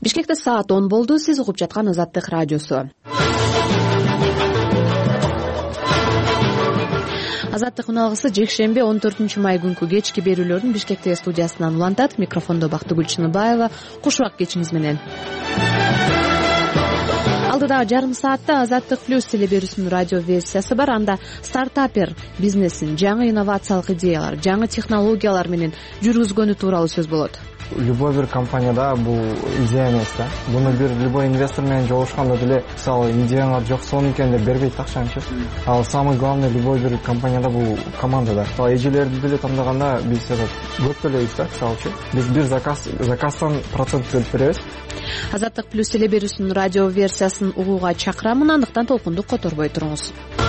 Бишкекте саат 10 болду. Сиз угуп жаткан Азаттык радиосу. Азаттык үналгысы жекшемби 14 май күнкү кечки берүүлөрүн Бишкектеги студиясынан улантат. Микрофондо Бактыгүл Чыныбаева. Куш убак кечиңиз менен. Алдыдагы жарым саатта Азаттык плюс теле берүүсүнүн радио версиясы бар. Анда стартапер бизнесин, жаңы инновациялык идеялар, жаңы технологиялар менен жүргүзгөнү тууралуу сөз болот. Любой бир компанияда бул идея эмес да. Буну бир любой инвестор менен жолугушканда деле, мисалы, идеяңар жок сонун экен деп бербейт акчанычы. Ал самый главный любой бир компанияда бул команда да. Эжелерди деле тандаганда биз көп төлөйбүз да, мисалычы. Биз бир заказдан процент төлөп беребиз. Азаттык плюс теле берүүсүнүн радио версиясын угууга чакырамын, андыктан толкунду которбой туруңуз.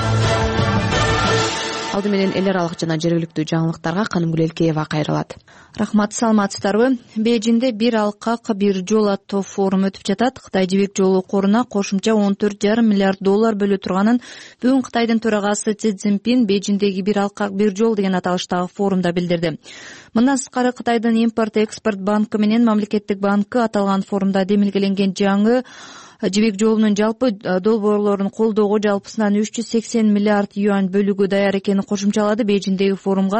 Алды менен эл аралык жана жергиликтүү жаңылыктарга Канымгүл Элкеева кайрылат. Рахмат, саламатсыздарбы? Бейжинде бир алкак бир жол аттуу форум өтүп жатат. Кытай жибек жолу коруна кошумча $14,5 миллиард бөлө турганын бүгүн Кытайдын төрагасы Си Цзиньпин Бейжиндеги бир алкак бир жол деген аталыштагы форумда билдирди. Мындан сырткары Кытайдын импорт-экспорт банкы менен мамлекеттик банкы аталган форумда демилгеленген жаңы жибек жолунун жалпы долбоорлорун колдоого жалпысынан 380 миллиард юань бөлүгү даяр экенин кошумчалады. Бейжиндеги форумга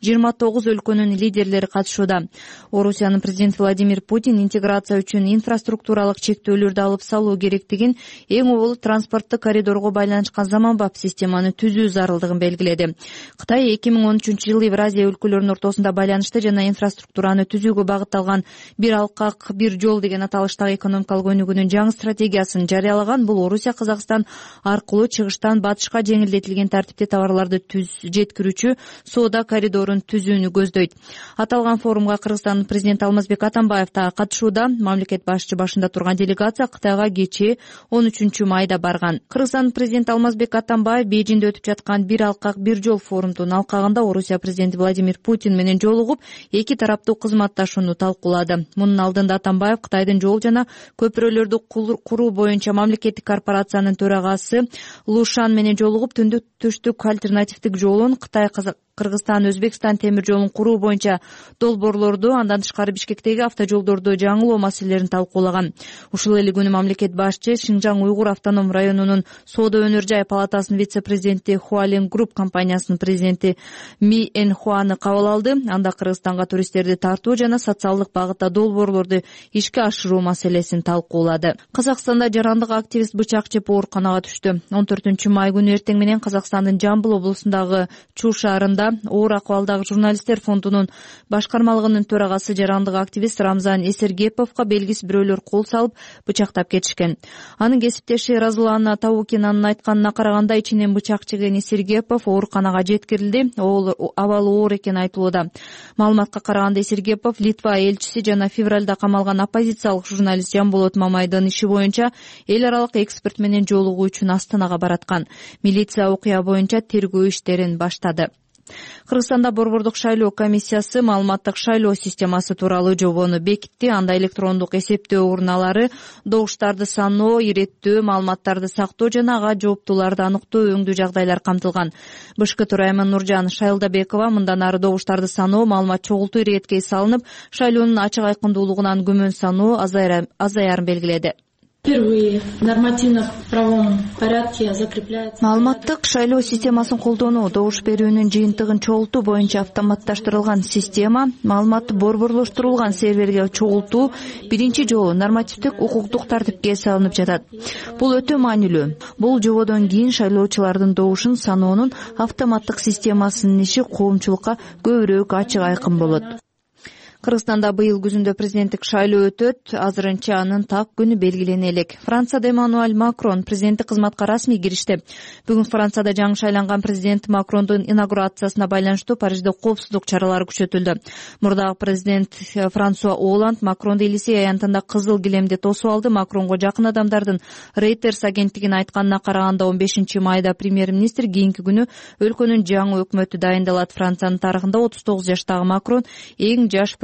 29 өлкөнүн лидерлери катышууда. Орусиянын президенти Владимир Путин интеграция үчүн инфраструктуралык чектөөлөрдү алып салуу керектигин, эң обол транспорттук коридорго байланышкан заманбап системаны түзүү зарылдыгын белгиледи. Кытай 2013-жылы Евразия өлкөлөрүнүн ортосунда байланышты жана инфраструктураны түзүүгө багытталган бир алкак бир жол деген аталыштагы экономикалык өнүгүүнүн жаңы стратегиясын жарыялаган. Бул Орусия Казакстан аркылуу чыгыштан батышка жеңилдетилген тартипте товарларды жеткирүүчү соода коридорун түзүүнү көздөйт. Аталган форумга Кыргызстандын президенти Алмазбек Атамбаев да катышууда. Мамлекет башчы башында турган делегация Кытайга кечээ 13 майда барган. Кыргызстандын президенти Алмазбек Атамбаев Бейжинде өтүп жаткан бир алкак бир жол форумдун алкагында Орусия президенти Владимир Путин менен жолугуп, эки тараптуу кызматташууну талкуулады. Мунун алдында Атамбаев Кытайдын жол жана көпүрөлөрдү куруу боюнча мамлекеттик корпорациянын төрагасы Лушан менен жолугуп, түндүк түштүк альтернативдик жолун, Кытай Кыргызстан Өзбекстан темир жолун куруу боюнча долбоорлорду, андан тышкары Бишкектеги автожолдорду жаңылоо маселелерин талкуулаган. Ушул эле күнү мамлекет башчы Шинжаң Уйгур автоном районунун соода өнөр жай палатасынын вице-президенти Хуалин Групп компаниясынын президенти Ми Энхуаны кабыл алды. Анда Кыргызстанга туристтерди тартуу жана социалдык багытта долбоорлорду ишке ашыруу маселесин талкуулады. Казакстанда жарандык активист бычак жеп ооруканага түштү. 14 май күнү эртең менен Казакстандын Жамбыл облусундагы Чу шаарында оор акыбалдагы журналисттер фондунун башкармалыгынын төрагасы жарандык активист Рамзан Эсергеповго белгисиз бирөөлөр кол салып бычактап кетишкен. Анын кесиптеши Разулана Таукинанын айтканына караганда, ичинен бычак жеген Эсергепов ооруканага жеткирилди. Абалы оор экени айтылууда. Маалыматка караганда Эсергепов Литва элчиси жана февралда камалган оппозициялык журналист Жамболот Мамайдын иши боюнча эл аралык эксперт менен жолугуу үчүн Астанага бараткан. Милиция окуя боюнча тергөө иштерин баштады. Кыргызстанда борбордук шайлоо комиссиясы маалыматтык шайлоо системасы тууралуу жобону бекитти. Анда электрондук эсептөө урналары, добуштарды саноо, иреттөө, маалыматтарды сактоо жана ага жооптууларды аныктоо өңдүү жагдайлар камтылган. БШК төрайымы Нуржан Шайлдабекова мындан ары добуштарды саноо, маалымат чогултуу иргетке салынып, шайлоонун ачык айкындуулугунан күмөн саноо азаярын белгиледи. Впервые в нормативно-правовом порядке закрепляется. Маалыматтык шайлоо системасын колдонуу, добуш берүүнүн жыйынтыгын чогултуу боюнча автоматташтырылган система, маалыматты борборлоштурулган серверге чогултуу биринчи жолу нормативдик укуктук тартипке салынып жатат. Бул өтө маанилүү. Бул жободон кийин шайлоочулардын добушун саноонун автоматтык системасынын иши коомчулукка көбүрөөк ачык айкын болот. Кыргызстанда быйыл күзүндө президенттик шайлоо өтөт. Азырынча анын так күнү белгилене элек. Францияда Эммануэль Макрон президенттик кызматка расмий киришти. Бүгүн Францияда жаңы шайланган президент Макрондун инаугурациясына байланыштуу Парижде коопсуздук чаралары күчөтүлдү. Мурдагы президент Франсуа Оланд Макронду Элисей аянтында кызыл килемде тосуп алды. Макронго жакын адамдардын Reuters агенттигине айтканына караганда 15 майда премьер-министр кийинки күнү өлкөнүн жаңы өкмөтү дайындалат. Франциянын тарыхында 39 жаштагы Макрон эң жаш президент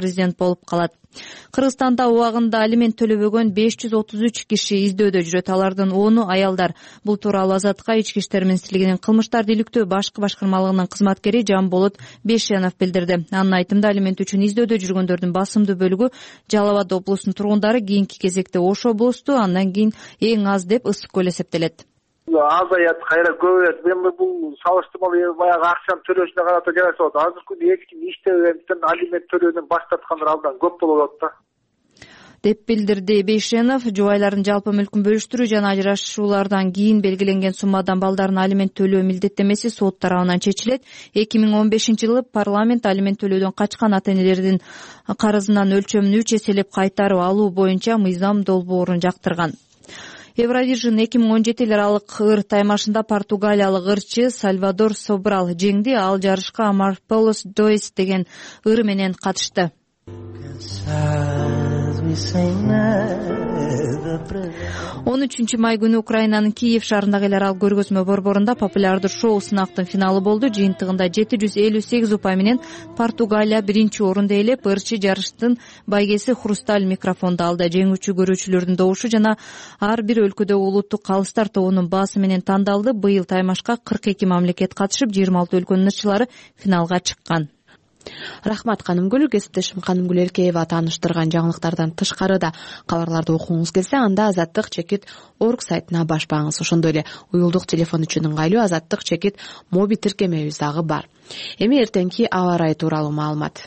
президент болуп калат. Кыргызстанда убагында алимент төлөбөгөн 533 киши издөөдө жүрөт. Алардын 10-у аялдар. Бул тууралуу Азаттыкка Ички иштер министрлигинин кылмыштарды иликтөө башкы башкармалыгынын кызматкери Жамболот Бешенов билдирди. Анын айтымында алимент үчүн издөөдө жүргөндөрдүн басымдуу бөлүгү Жалал Абад облусунун тургундары, кийинки кезекте Ош облусту, андан кийин эң аз деп Ысык көл эсептелет. Азаят кайра көбөйөт. Мен бул салыштырмалуу баягы акчаны төлөшүнө карата жараша болот. Азыр күндө эч ким иштебегендиктен алимент төлөөдөн баш тарткандар абдан көп болуп атат да, деп билдирди Бейшенов. Жубайлардын жалпы мүлкүн бөлүштүрүү жана ажырашуулардан кийин белгиленген суммадан балдарына алимент төлөө милдеттемеси сот тарабынан чечилет. 2015-жылы парламент алимент төлөөдөн качкан ата-энелердин карызынын өлчөмүн 3 эселеп кайтарып алуу боюнча мыйзам долбоорун жактырган. Евровижн 2017 аралык ыр таймашында португалиялык ырчы Сальвадор Собрал жеңди. Ал жарышка Амарполос Доис деген ыры менен катышты. 13 май күнү Украинанын Киев шаарындагы эл аралык көргөзмө борборунда популярдуу шоу сынактын финалы болду. Жыйынтыгында 758 упай менен Португалия биринчи орунду ээлеп, ырчы жарыштын байгеси Хрусталь микрофонду алды. Жеңүүчү көрүүчүлөрдүн добушу жана ар бир өлкөдөгү улуттук калыстар тобунун баасы менен тандалды. Быйыл таймашка 42 мамлекет катышып, 26 өлкөнүн ырчылары финалга чыккан. Рахмат Канымгүл. Кесиптешим Канымгүл Эркеева тааныштырган жаңылыктардан тышкары да кабарларды окуңуз келсе, анда Азаттык-org сайтына башпаңыз. Ошондой эле уюлдук телефон үчүн ыңгайлуу Азаттык- моби тиркемебиз дагы бар. Эми эртеңки аба ырайы тууралуу маалымат.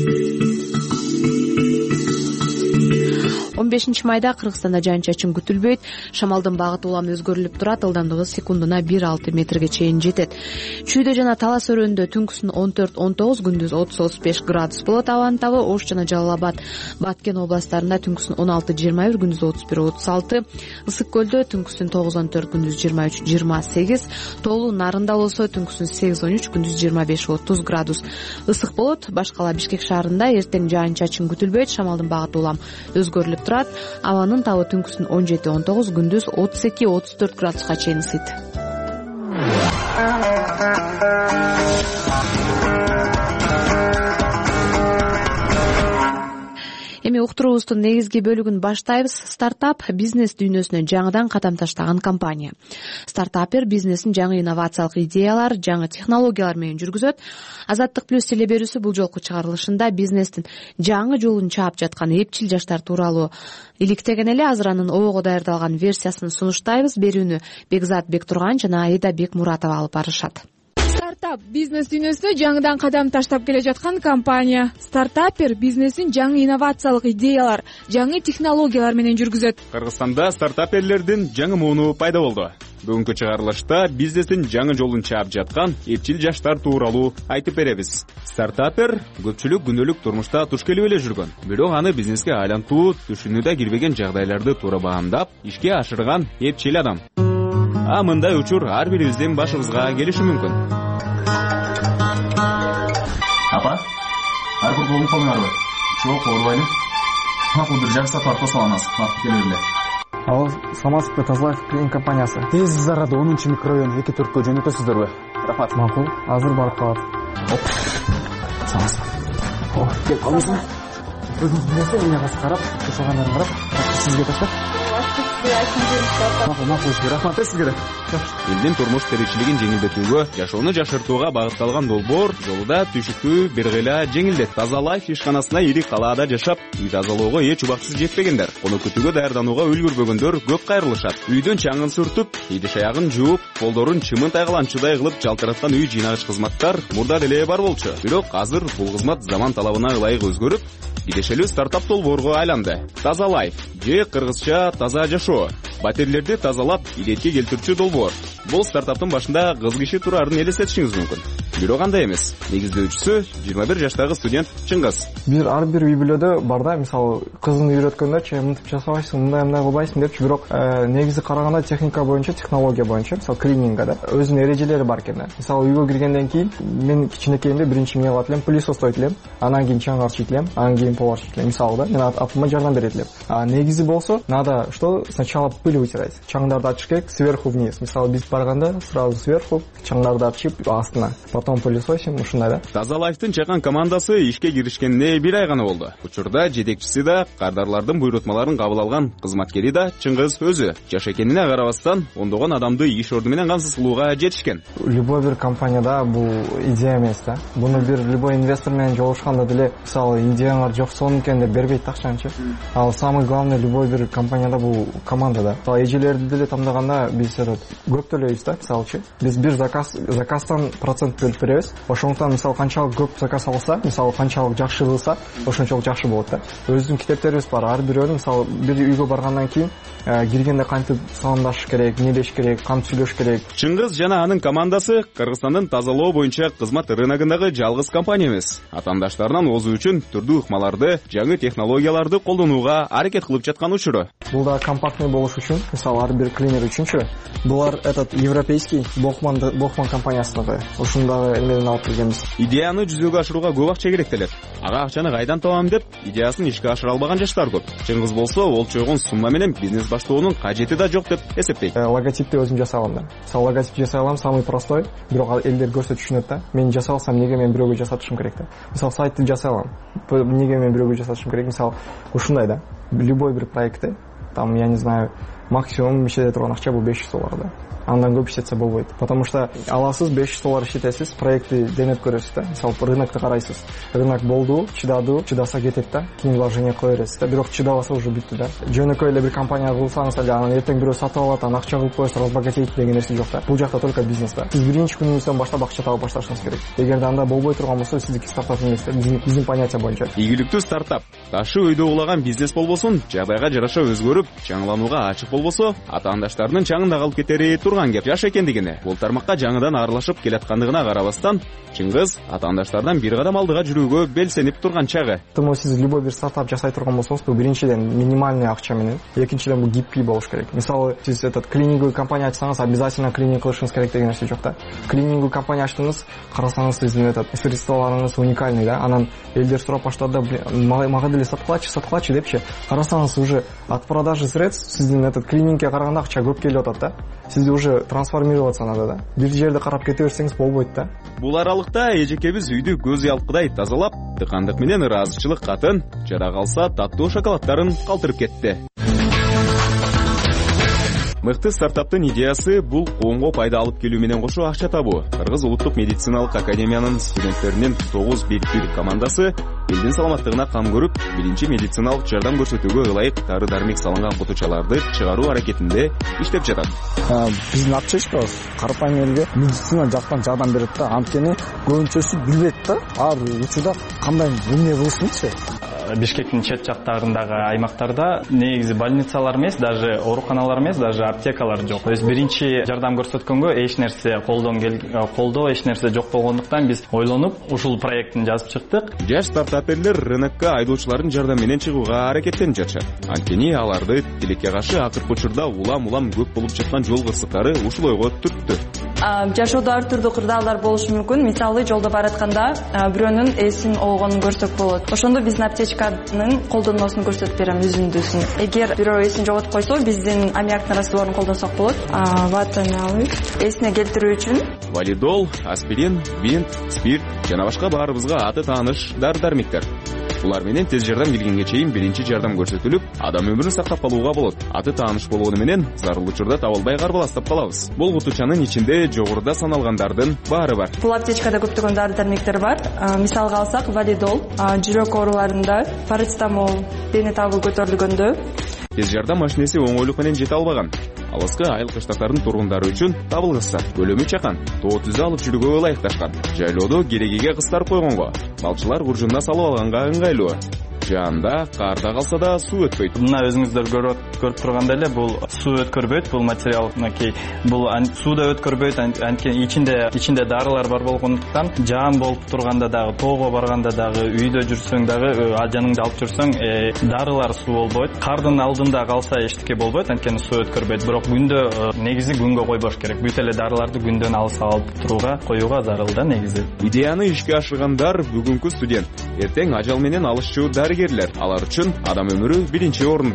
15 майда Кыргызстанда жаан-чачын күтүлбөйт. Шамалдын багыты улам өзгөрүлүп турат. Ылдамдыгы секундуна 1-6 метрге чейин жетет. Чүйдө жана Талас өрөөнүндө түнкүсүн 14-19, күндүз 30-35 градус болот. Абанын табы Ош жана Жалал Абад, Баткен областарында түнкүсүн 16-21, күндүз 31-36. Ысык көлдө түнкүсүн 9-14, күндүз 23-28. Тоолуу Нарында болсо түнкүсүн 8-13, күндүз 25-30 градус ысык болот. Башкала Бишкек шаарында эртең жаан-чачын күтүлбөйт. Шамалдын багыты улам өзгөрүлүп турат. Абанын табы түнкүсүн 17-19, күндүз 32-34 градуска чейин ысыйт. Эми уктуруубуздун негизги бөлүгүн баштайбыз. Стартап бизнес дүйнөсүнө жаңыдан кадам таштаган компания. Стартапер бизнесин жаңы инновациялык идеялар, жаңы технологиялар менен жүргүзөт. Азаттык плюс теле берүүсү бул жолку чыгарылышында бизнестин жаңы жолун чаап жаткан эпчил жаштар тууралуу иликтеген эле. Азыр анын обого даярдалган версиясын сунуштайбыз. Берүүнү Бекзат Бектурган жана Айда Бекмуратова алып барышат. Стартап бизнес дүйнөсүнө жаңыдан кадам таштап келе жаткан компания. Стартапер бизнесин жаңы инновациялык идеялар, жаңы технологиялар менен жүргүзөт. Кыргызстанда стартаперлердин жаңы мууну пайда болду. Бүгүнкү чыгарылышта бизнестин жаңы жолун чаап жаткан эпчил жаштар тууралуу айтып беребиз. Стартапер көпчүлүк күнөлүк турмушта туш келип эле жүргөн, бирок аны бизнеске айлантуу түшүнүү да кирбеген жагдайларды туура баамдап, ишке ашырган эпчил адам. Мындай учур ар бирибиздин башыбызга келиши мүмкүн. Апа, аркы болуп калмаңарбы? Жок, оорубайм. Макул бир жарым саат барып саламыз. Вакыт келе берди. Ал Самасовка Тазалайф клин компаниясы. Тез биз арада 10-чы микрорайон 2-4кө жөнөтөсүздөрбү? Рахмат. Макул, азыр барып калат. Самас. Кеп калыңызбы? Өзүңүз билесиз, эмне карап, жашагандарына карап, сизге таштап. Макул, рахмат сизге. Элдин турмуш тиричилигин жеңилдетүүгө, жашоону жашыртууга багытталган долбоор жолуда түшүктүү бир кыйла жеңилдет. Тазалайф ишканасына ири калаада жашап, үй тазалоого эч убактысыз жетпегендер, кону күтүүгө даярданууга үлгүрбөгөндөр көп кайрылышат. Үйдөн чаңын сүртүп, идиш аягын жууп, колдорун чымын тайгаланчудай кылып жалтыраткан үй жыйнагыч кызматтар мурда деле бар болчу. Бирок азыр бул кызмат заман талабына ылайык өзгөрүп, кидешелүү стартап долбоорго айланды. Тазалайф же кыргызча таза жашоо. Батирлерди тазалап, илетке келтирүүчү долбоор. Бул стартаптын башында кыз киши турарын элестетишиңиз мүмкүн. Бирок андай эмес. Негиздөөчүсү 21 жаштагы студент Чыңгыз. Ар бир үй бүлөдө бар да, мисалы, кызын үйрөткөндө, мынтип жасабайсың, мындай кылбайсың депчи, бирок негизи караганда техника боюнча, технология боюнча, мисалы, клининга да, өзүнүн эрежелери бар экен. Мисалы, үйгө киргенден кийин мен кичинекейимде биринчи эмне кылат элем, пылесостойт элем, анан кийин чаң арчыйт элем, анан кийин пол арчыйт элем. Мисалы да, мен апама жардам берет элем. Негизи болсо, надо что сначала пыль вытирать. Чаңдарды ачыш керек, сверху вниз. Мисалы, биз барганда сразу сверху чаңдарды ачып астына. Потом потом пылесосим, ушундай да. Таза Лайфтын чакан командасы ишке киришкенине 1 ай гана болду. Учурда жетекчиси да, кардарлардын буйрутмаларын кабыл алган кызматкери да Чыңгыз өзү. Жаш экенине карабастан, ондогон адамды иш орду менен камсыз кылууга жетишкен. Любой бир компанияда бул идея эмес да. Буну бир любой инвестор менен жолугушканда деле, мисалы, идеяңар жок сонун экен деп бербейт акчанчы. Ал самый главный любой бир компанияда бул команда да. Эжелерди деле тандаганда биз көп төлөйбүз да, мисалычы. Биз бир заказдан процент бөлүп беребиз. Ошондуктан мисалы канчалык көп заказ алса, мисалы канчалык жакшы кылса, ошончолук жакшы болот да. Өзүбүздүн китептерибиз бар. Ар бирөөнүн мисалы бир үйгө баргандан кийин киргенде кантип саламдашыш керек, эмнелеш керек, кантип сүйлөш керек. Чыңгыз жана анын командасы Кыргызстандын тазалоо боюнча кызмат рыногундагы жалгыз компания эмес. Атаандаштарынан озуу үчүн түрдүү ыкмаларды, жаңы технологияларды колдонууга аракет кылып жаткан учуру. Бул да компактный болуш үчүн, мисалы ар бир клинер үчүнчү. Булар этот европейский Бохман компаниясыныкы. Ушундагы эмеден алып келгенбиз. Идеяны жүзөгө ашырууга көп акча керек делет. Ага акчаны кайдан табам деп, идеясын ишке ашыра албаган жаштар көп. Чыңгыз болсо, ол чойгон сумма менен бизнес баштоонун кажети да жок деп эсептейт. Логотипти өзүм жасай алам да. Мисалы логотип жасай алам, самый простой, бирок элдер көрсө түшүнөт да. Мен жасай алсам, неге мен бирөөгө жасатышым керек да. Мисалы сайтты жасай алам. Неге мен бирөөгө жасатышым керек? Мисалы ушундай да. Любой бир проектте, там, я не знаю, максимум ишете турган акча бул $500 да. Андан көп иштетсе болбойт. Потому что аласыз $500 иштетесиз, проектти денеп көрөсүз да. Мисалы рынокты карайсыз. Рынок болду, чыдаса кетет да. Кийин вложение кое бересиз да. Бирок чыдабаса уже бүттү да. Жөнөкөй эле бир компания кылсаңыз эле, анан эртең бирөө сатып алат, анан акча кылып коесуз, разбогатеет деген нерсе жок да. Бул жакта только бизнес да. Сиз биринчи күнүңүздөн баштап акча табып башташыңыз керек. Эгерде анда болбой турган болсо, сиздики стартап эмес да. Биздин понятие боюнча. Ийгиликтүү стартап ташы өйдө улаган бизнес болбосун, жагдайга жараша өзгөрүп, жаңыланууга ачык болбосо, атаандаштардын чаңында калып кетери турган кеп. Жаш экендигине, бул тармакка жаңыдан аралашып келаткандыгына карабастан, Чыңгыз атаандаштардан бир кадам алдыга жүрүүгө белсенип турган чагы. Думаю, сиз любой бир стартап жасай турган болсоңуз, бул биринчиден минимальный акча менен, экинчиден бул гибкий болуш керек. Мисалы, сиз этот клининговый компания ачсаңыз, обязательно клининг кылышыңыз керек деген нерсе жок да. Клининговый компания ачтыңыз, карасаңыз сиздин этот средстволоруңуз уникальный да. Анан элдер сурап баштады, мага деле саткылачы депчи. Карасаңыз уже от продажи средств сиздин этот клинингке караганда акча көп келип атат да. Сизде уже трансформироваться надо да. Бир жерде карап кете берсеңиз болбойт да. Бул аралыкта эжекебиз үйдү көз уялткыдай тазалап, тыкандык менен ыраазычылык катын, жара калса таттуу шоколаддарын калтырып кетти. Мыкты стартаптын идеясы бул коомго пайда алып келүү менен кошо акча табуу. Кыргыз улуттук медициналык академиянын студенттеринин 9 бийликтүү командасы элдин саламаттыгына кам көрүп, биринчи медициналык жардам көрсөтүүгө ылайык дары-дармек салынган кутучаларды чыгаруу аракетинде иштеп жатат. Биздин аптечкабыз карапайым элге медицина жактан жардам берет да. Анткени көбүнчөсү билбейт да. Ар учурда кандай эмне кылышынчы. Бишкектин чет жактарындагы аймактарда негизи больницалар эмес, даже ооруканалар эмес, даже аптекалар жок. То есть биринчи жардам көрсөткөнгө эч нерсе колдоо эч нерсе жок болгондуктан биз ойлонуп ушул проекттин жазып чыктык. Жаш стартаперлер рынокко айдоочулардын жардамы менен чыгууга аракеттенип жатышат. Анткени аларды тилекке каршы акыркы учурда улам көп болуп жаткан жол кырсыктары ушул ойго түрттү. Жашоодо ар түрдүү кырдаалдар болушу мүмкүн. Мисалы, жолдо баратканда бирөөнүн эсин огонун көрсөк болот. Ошондо биздин аптечканын колдонмосун көрсөтүп берем, үзүндүсүн. Эгер бирөө эсин жоготуп койсо, биздин аммиактын растворун колдонсок болот. Ватаны алып, эсине келтирүү үчүн валидол, аспирин, бинт, спирт жана башка баарыбызга аты тааныш дары-дармектер. Булар менен тез жардам келгенге чейин биринчи жардам көрсөтүлүп, адам өмүрүн сактап калууга болот. Аты тааныш болгону менен зарыл учурда табылбай карбаластап калабыз. Бул кутучанын ичинде жогоруда саналгандардын баары бар. Бул аптечкада көптөгөн дары-дармектер бар. Мисалга алсак, валидол, жүрөк ооруларында, парацетамол, дени табы көтөрүлгөндө. Тез жардам машинеси оңойлук менен жете албаган. Алыскы айылкы штаттардын тургундары үчүн табылгыса, көлөмү чакан, тоо түзү алып жүрүүгө ылайыкташкан. Жайлоодо керегиге кыстарып койгонго, балчылар куржунуна салып алганга ыңгайлуу. Жанында карда калса да суу өтпөйт. Мына өзүңүздөр көрүп тургандай эле бул суу өткөрбөйт, бул материал, бул сууда өткөрбөйт, анткени ичинде дарылар бар болгондуктан жаан болуп турганда дагы, тоого барганда дагы, үйдө жүрсөң дагы, жаныңда алып жүрсөң, дарылар суу болбойт. Кардын алдында калса эчтеке болбойт, анткени суу өткөрбөйт. Бирок күндө негизи күнгө койбош керек. Бүт эле дарыларды күндөн алыс алып турууга, коюуга зарыл да негизи. Идеяны ишке ашыргандар бүгүнкү студент, эртең ажал менен алышчу дарыгерлер. Алар үчүн адам өмүрү биринчи орунда.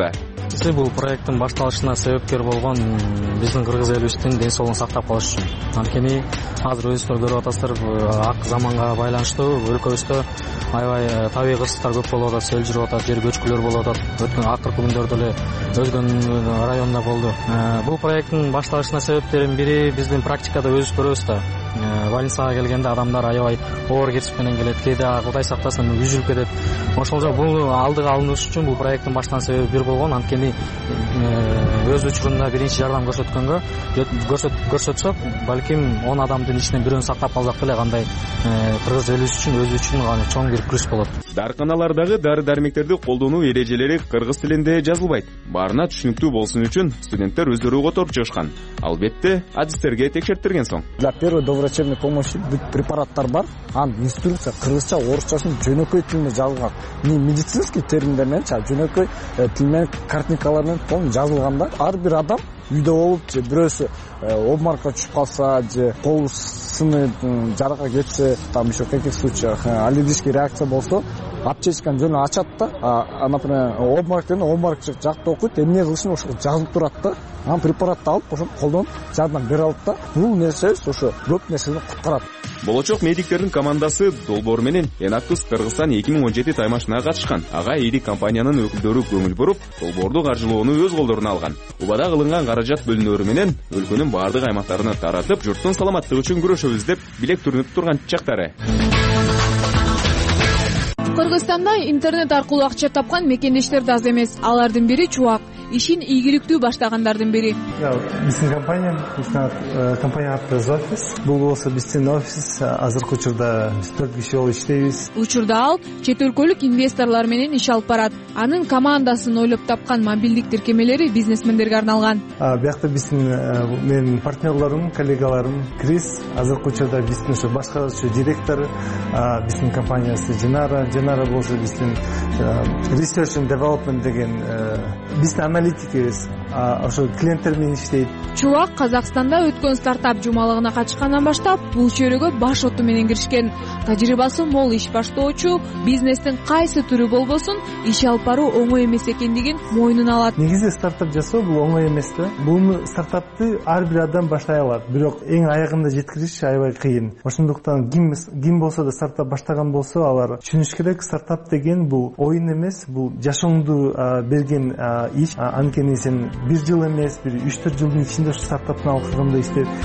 Бул проекттин башталышына себепкер болгон биздин кыргыз элибиздин ден соолугун сактап калыш үчүн. Анткени азыр өзүңүздөр көрүп атасыздар, ак заманга байланыштуу өлкөбүздө аябай табигый кырсыктар көп болуп атат, сел жүрүп атат, жер көчкүлөр болуп атат. Өткөн акыркы күндөрдө эле Өзгөн районунда болду. Бул проекттин башталышына себептердин бири биздин практикада өзүбүз көрөбүз да. Больницага келгенде адамдар аябай оор кесип менен келет, кээде Кудай сактасын үзүлүп кетет. Ошол бул алдыга алыныш үчүн бул проекттин баштан себеби бир болгон. Анткени өз учурунда биринчи жардам көрсөтсөк, балким 10 адамдын ичинен бирөөнү сактап калсак деле кандай кыргыз элибиз үчүн өзү үчүн чоң бир плюс болот. Дарканалардагы дары-дармектерди колдонуу эрежелери кыргыз тилинде жазылбайт. Баарына түшүнүктүү болсун үчүн студенттер өздөрү которуп чыгышкан. Албетте, адистерге текшерттирген соң. Для первой доврачебной помощи препараттар бар. Анын инструкция кыргызча, орусчасын жөнөкөй тилинде жазылган. Не медицинский терминдер менен, жөнөкөй тил менен, картинкалар менен полный жазылган да. Ар бир адам үйдө болуп, же бирөөсү обморокко түшүп калса, же кол сыны жарака кетсе, там еще в каких случаях аллергический реакция болсо, аптечканы жөн ачат да, например, обморок деген обморок жакты окуйт, эмне кылышын ошо жазылып турат да. Анан препаратты алып, ошо колдонуп жардам бере алат да. Бул нерсе ошо көп нерседен куткарат. Болочок медиктердин командасы долбоор менен Enactus Кыргызстан 2017 таймашына катышкан. Ага ири компаниянын өкүлдөрү көңүл буруп, долбоорду каржылоону өз колдоруна алган. Убада кылынган каражат бөлүнөрү менен өлкөнүн бардык аймактарына таратып, журттун саламаттыгы үчүн күрөшөбүз деп билек түрүнүп турган чактары. Кыргызстанда интернет аркылуу акча тапкан мекендештер да аз эмес. Алардын бири Чубак, ишин ийгиликтүү баштагандардын бири. Биздин компания аты Зофис. Бул болсо биздин офис азыркы учурда 4 киши болуп иштейбиз. Учурда ал чет өлкөлүк инвесторлор менен иш алып барат. Анын командасын ойлоп тапкан мобилдик тиркемелери бизнесмендерге арналган. Биякта биздин менин партнерлорум, коллегаларым Крис, азыркы учурда биздин ошо башкаруучу директор, биздин компаниясы Жанара болсо биздин Research and Development деген биздин аналитикибиз, ошо клиенттер менен иштейт. Чубак Казакстанда өткөн стартап жумалыгына катышкандан баштап бул чөйрөгө баш оту менен киришкен. Тажрыйбасы мол иш баштоочу, бизнестин кайсы түрү болбосун иш алып баруу оңой эмес экендигин мойнуна алат. Негизи стартап жасоо бул оңой эмес да. Бул стартапты ар бир адам баштай алат, бирок эң аягында жеткириш аябай кыйын. Ошондуктан ким болсо да стартап баштаган болсо, алар түшүнүш керек, стартап деген бул оюн эмес, бул жашооңду берген иш. Анткени сен 1 жыл эмес, 3-4 жылдын ичинде ушу стартаптын алкагында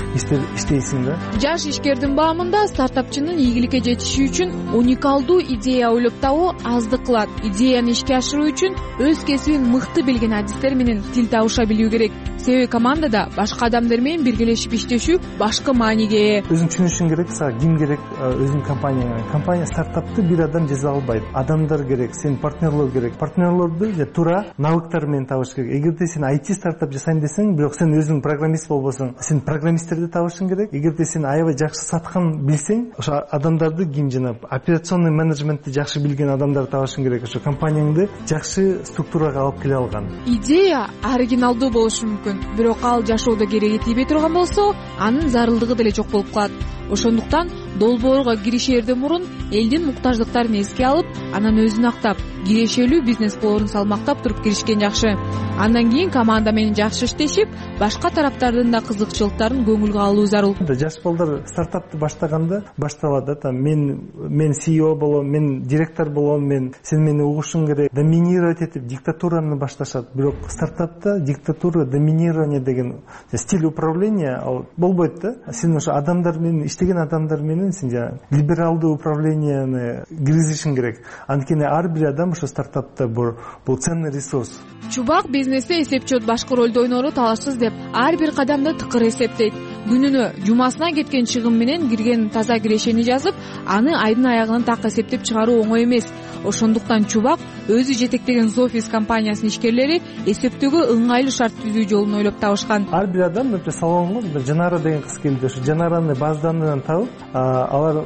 иштейсиң да. Жаш ишкердин баамында стартапчынын ийгиликке жетиши үчүн уникалдуу идея ойлоп табуу аздык кылат. Идеяны ишке ашыруу үчүн өз кесибин мыкты билген адистер менен тил табыша билүү керек. Себеби командада башка адамдар менен биргелешип иштешүү башкы мааниге ээ. Өзүң түшүнүшүң керек, сага ким керек, өзүң компанияңа. Компания стартапты бир адам жаса албайт. Адамдар керек, сен партнерлор керек. Партнерлорду туура навыктар менен табыш керек. Эгерде сен IT стартап жасайм десең, бирок сен өзүң программист болбосоң, сен программисттерди табышың керек. Эгерде сен аябай жакшы саткан билсең, ошо адамдарды операционный менеджментти жакшы билген адамдарды табышың керек. Ошо компанияңды жакшы структурага алып келе алган. Идея оригиналдуу болушу мүмкүн, бирок ал жашоодо кереги тийбей турган болсо, анын зарылдыгы деле жок болуп калат. Ошондуктан долбоорго киришээрден мурун элдин муктаждыктарын эске алып, анан өзүн актап, кирешелүү бизнес планын салмактап туруп киришкен жакшы. Андан кийин команда менен жакшы иштешип, башка тараптардын да кызыкчылыктарын көңүлгө алуу зарыл. Жаш балдар стартапты баштаганда башталат да, мен CEO болом, мен директор болом, сен мени угушуң керек, доминировать этип диктатураны башташат. Бирок стартапта диктатура, доминирование деген стиль управления болбойт да. Сен ошо адамдар менен иштеген адамдар менен сен либералдуу управленияны киргизишиң керек. Анткени ар бир адам ошо стартапта бул ценный ресурс. Чубак бизнесте эсепчөт башкы ролду ойнору талашсыз деп ар бир кадамды тыкыр эсептейт. Күнүнө жумасына кеткен чыгым менен кирген таза кирешени жазып, аны айдын аягынан так эсептеп чыгаруу оңой эмес. Ошондуктан Чубак өзү жетектеген Зофис компаниясынын ишкерлери эсептөөгө ыңгайлуу шарт түзүү жолун ойлоп табышкан. Ар бир адам салонго Жанара деген кыз келди. Ошо Жанараны баз данныдан табып, алар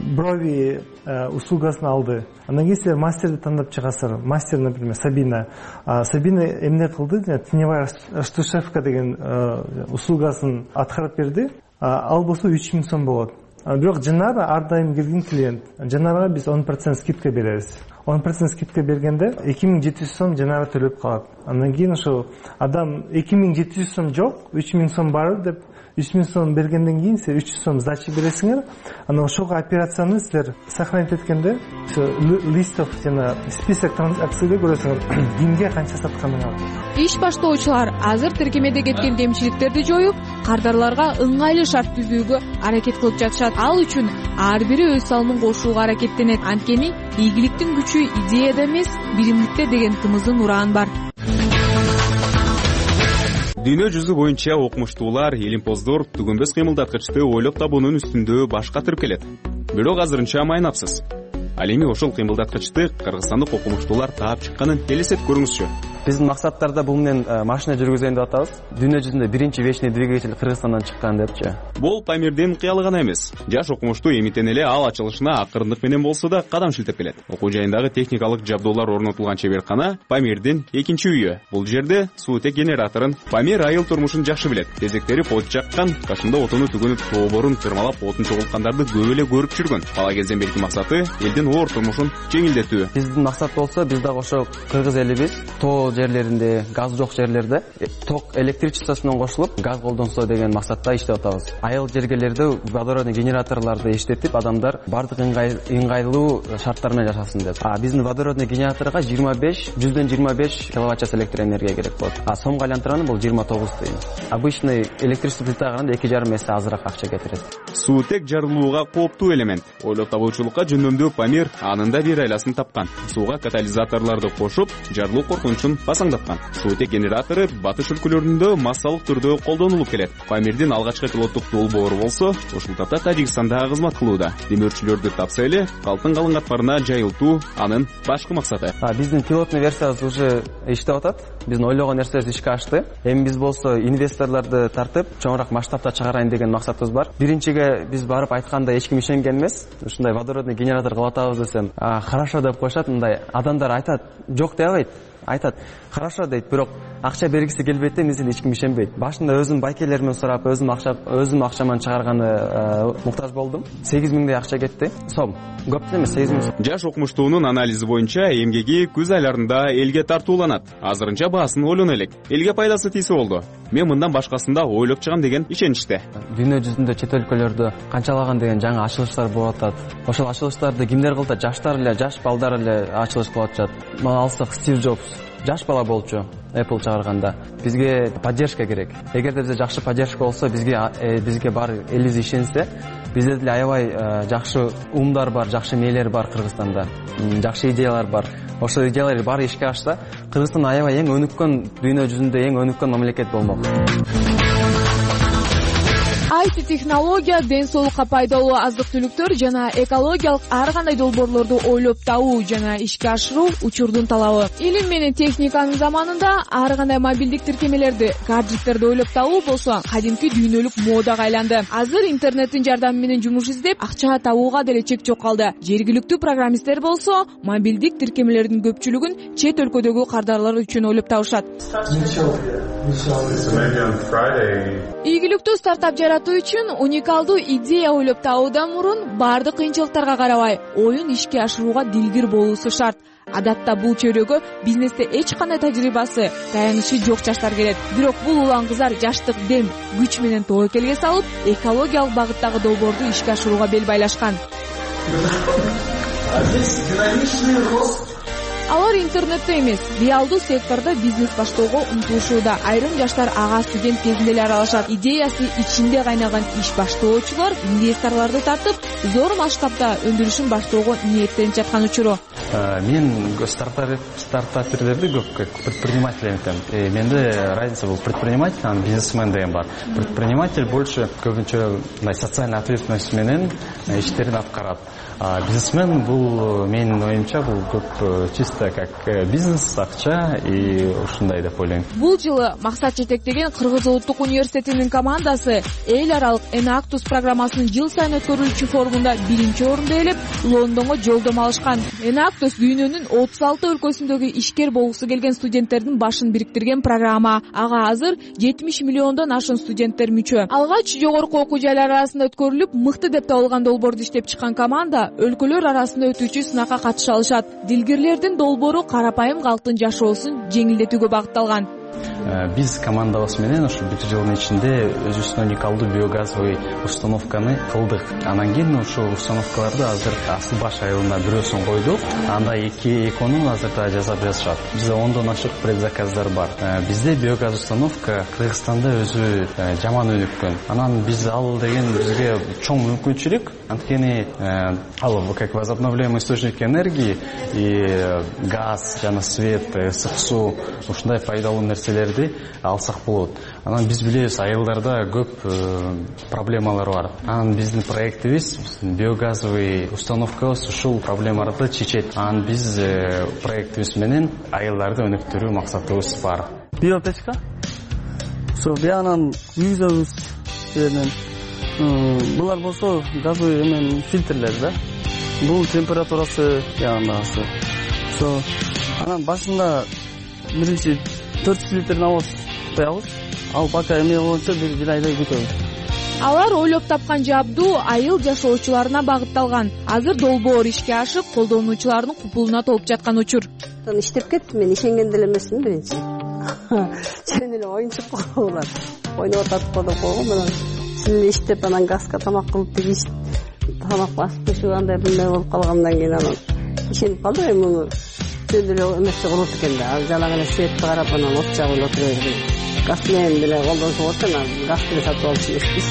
брови услугасын алды. Андан кийин силер мастерди тандап чыгасыздар. Мастер, например, Сабина. Сабина эмне кылды? Теневая штушевка деген услугасын аткарып берди. Ал болсо 3000 сом болот. бирок Жанара ар дайым келген клиент. Жанарага биз 10% скидка беребиз. 10% скидка бергенде 2700 сом Жанара төлөп калат. Андан кийин ошо адам 2700 сом жок, 3000 сом бар деп 3000 сом бергенден кийин сен 300 сом сдача бересиңер. Анан ошого операцияны силер сохранить эткенде листов жана список транзакцияда көрөсүңөр кимге канча сатканыңарды. Иш баштоочулар азыр тиркемеде кеткен кемчиликтерди жоюп, кардарларга ыңгайлуу шарт түзүүгө аракет кылып жатышат. Ал үчүн ар бири өз салымын кошууга аракеттенет. Анткени ийгиликтин күчү идеяда эмес, биримдикте деген тымыздын ураан бар. Дүйнө жүзү боюнча окумуштуулар илимпоздор түгөнбөс кыймылдаткычты ойлоп табуунун үстүндө баш катырып келет. Бирок азырынча майнапсыз. Ал эми ошол кыймылдаткычты кыргызстандык окумуштуулар таап чыкканын элестетип көрүңүзчү. Биздин максаттарда бул менен машина жүргүзөйүн деп атабыз. Дүйнө жүзүндө биринчи вечный двигатель Кыргызстандан чыккан депчи. Бул Памирдин кыялы гана эмес. Жаш окумуштуу эмитен эле ал ачылышына акырындык менен болсо да кадам шилтеп келет. Окуу жайындагы техникалык жабдуулар орнотулган чеберкана Памирдин экинчи үйү. Бул жерде суутек генераторун Памир айыл турмушун жакшы билет. Тезектери от жаккан, кашында отуну түгөнүп тооборун тырмалап отун чогулткандарды көп эле көрүп жүргөн. Кала кезден берки максаты элдин оор турмушун жеңилдетүү. Биздин максат болсо, биз дагы ошо кыргыз элибиз тоо жерлеринде, газ жок жерлерде ток электричествосы менен кошулуп газ колдонсо деген максатта иштеп атабыз. Айыл жергелерде водородный генераторларды иштетип, адамдар бардык ыңгайлуу шарттар менен жашасын деп. Биздин водородный генераторго 100-25 киловатт-час электр энергия керек болот. Сомго айлантырганы бул 29 тыйын. Обычный электричество плитага караганда 2,5 эсе азыраак акча кетирет. Суутек жарылууга кооптуу элемент. Ойлоп табуучулукка жөндөмдүү Памир анында бир айласын тапкан. Сууга катализаторлорду кошуп, жарылуу коркунучун басаңдаткан. Суутек генератору батыш өлкөлөрүндө массалык түрдө колдонулуп келет. Памирдин алгачкы пилоттук долбоору болсо, ушул тапта Тажикстанда кызмат кылууда. Демөөрчүлөрдү тапса эле калтын калың катмарына жайылтуу анын башкы максаты. Биздин пилотный версиябыз уже иштеп атат. Биздин ойлогон нерсебиз ишке ашты. Эми биз болсо инвесторлорду тартып, чоңураак масштабта чыгарайын деген максатыбыз бар. Биринчиге биз барып айтканда эч ким ишенген эмес. Ушундай водородный генератор кылып атабыз десем, хорошо деп коюшат. Мындай адамдар айтат, жок дей албайт. Айтат, хорошо дейт, бирок акча бергиси келбейт да, мисин эч ким ишенбейт. Башында өзүм байкелеримден сурап, өзүм акчаман чыгарганы муктаж болдум. 8.000 акча кетти. Сом. Көп эмес, 8.000. Жаш окумуштуунун анализи боюнча эмгеги күз айларында элге тартууланат. Азырынча баасын ойлоно элек. Элге пайдасы тийсе болду. Мен мындан башкасын да ойлоп чыгам деген ишеничте. Дүйнө жүзүндө чет өлкөлөрдө канчалаган деген жаңы ачылыштар болуп атат. Ошол ачылыштарды кимдер кылды? Жаштар эле, жаш балдар эле ачылыш кылып атышат. Мына алсак Стив Джобс жаш бала болчу Apple чыгарганда. Бизге поддержка керек. Эгерде бизде жакшы поддержка болсо, бизге бар элиз ишенсе, бизде деле аябай жакшы умдар бар, жакшы мээлер бар Кыргызстанда. Жакшы идеялар бар. Ошол идеялар баары ишке ашса, Кыргызстан аябай эң өнүккөн, дүйнө жүзүндө эң өнүккөн мамлекет болмок. IT технология, ден соолукка пайдалуу аздык-түлүктөр жана экологиялык ар кандай долбоорлорду ойлоп табуу жана ишке ашыруу учурдун талабы. Илим менен техниканын заманында ар кандай мобилдик тиркемелерди, гаджеттерди ойлоп табуу болсо, кадимки дүйнөлүк модага айланды. Азыр интернеттин жардамы менен жумуш издеп, акча табууга деле чек жок калды. Жергиликтүү программисттер болсо, мобилдик тиркемелердин көпчүлүгүн чет өлкөдөгү кардарлар үчүн ойлоп табышат. Ийгиликтүү стартап жаратуу үчүн уникалдуу идея ойлоп табуудан мурун бардык кыйынчылыктарга карабай, оюн ишке ашырууга дилгир болуусу шарт. Адатта бул чөйрөгө бизнесте эч кандай тажрыйбасы, таянышы жок жаштар келет. Бирок бул улан кыздар жаштык дем, күч менен тобокелге салып, экологиялык багыттагы долбоорду ишке ашырууга бел байлашкан. Алар интернетте эмес, реалдуу сектордо бизнес баштоого умтулушууда. Айрым жаштар ага студент кезинде эле аралашат. Идеясы ичинде кайнаган иш баштоочулар инвесторлорду тартып, зор масштабда өндүрүшүн баштоого ниеттенип жаткан учуру. Мен стартаперлерди көп как предприниматель айтам. Менде разница бул предприниматель, а бизнесмен деген бар. Предприниматель больше көбүнчө социальный ответственность менен иштерин аткарат. Бизнесмен бул менин оюмча бул көп чисто чисто как бизнес, акча и ушундай деп ойлойм. Бул жылы максат жетектеген Кыргыз улуттук университетинин командасы эл аралык Enactus программасынын жыл сайын өткөрүлүүчү форумунда 1-орунду ээлеп, Лондонго жолдомо алышкан. Enactus дүйнөнүн 36 өлкөсүндөгү ишкер болгусу келген студенттердин башын бириктирген программа. Ага азыр 70 миллиондон ашуун студенттер мүчө. Алгач жогорку окуу жайлар арасында өткөрүлүп, мыкты деп табылган долбоорду иштеп чыккан команда өлкөлөр арасында өтүүчү сынакка катыша алышат. Дилгерлердин долбоору карапайым калктын жашоосун жеңилдетүүгө багытталган. Биз командабыз менен ушу 1 жылдын ичинде өзүбүздүн уникалдуу биогазовый установканы кылдык. Анан кийин ушул установкаларды азыр Асыл баш айылына бирөөсүн койдук. Анда экөөнүн азырда жасап жатышат. Бизде 10дон ашык предзаказдар бар. Бизде биогаз установка Кыргызстанда өзү жаман өнүккөн. Анан биз ал деген бизге чоң мүмкүнчүлүк. Анткени ал как возобновляемый источник энергии и газ жана свет, ысык суу ушундай пайдалуу нерселерди алсак болот. Анан биз билебиз, айылдарда көп проблемалар бар. Анан биздин проектибиз, биогазовый установкабыз ушул проблемаларды чечет. Анан биз проектибиз менен айылдарды өнүктүрүү максатыбыз бар. Биопечка. Ошо биянан үйүзөбүз менен. Булар болсо газовый эмен фильтрлер да. Бул температурасы ягындагысы. Ошо анан башында биринчи 400 литрден алып коебуз. Ал пока эме болчу бир айдай күтөбүз. Алар ойлоп тапкан жабдуу айыл жашоочуларына багытталган. Азыр долбоор ишке ашып, колдонуучулардын купулуна толуп жаткан учур. Иштеп кеттим, мен ишенген деле эмесмин биринчи. Чын эле оюнчук болот. Ойноп атып койгон. Силе иштеп анан газга тамак кылып тигиш, тамак басып түшүп андай мындай болуп калгандан кийин анан ишенип калдым, эми муну чын эле эмесе болот экен да. Жалаң эле светти карап анан от жагып эле отура бердим. Газ менен деле колдонсо болот экен, газ деле сатып алып эмеспиз.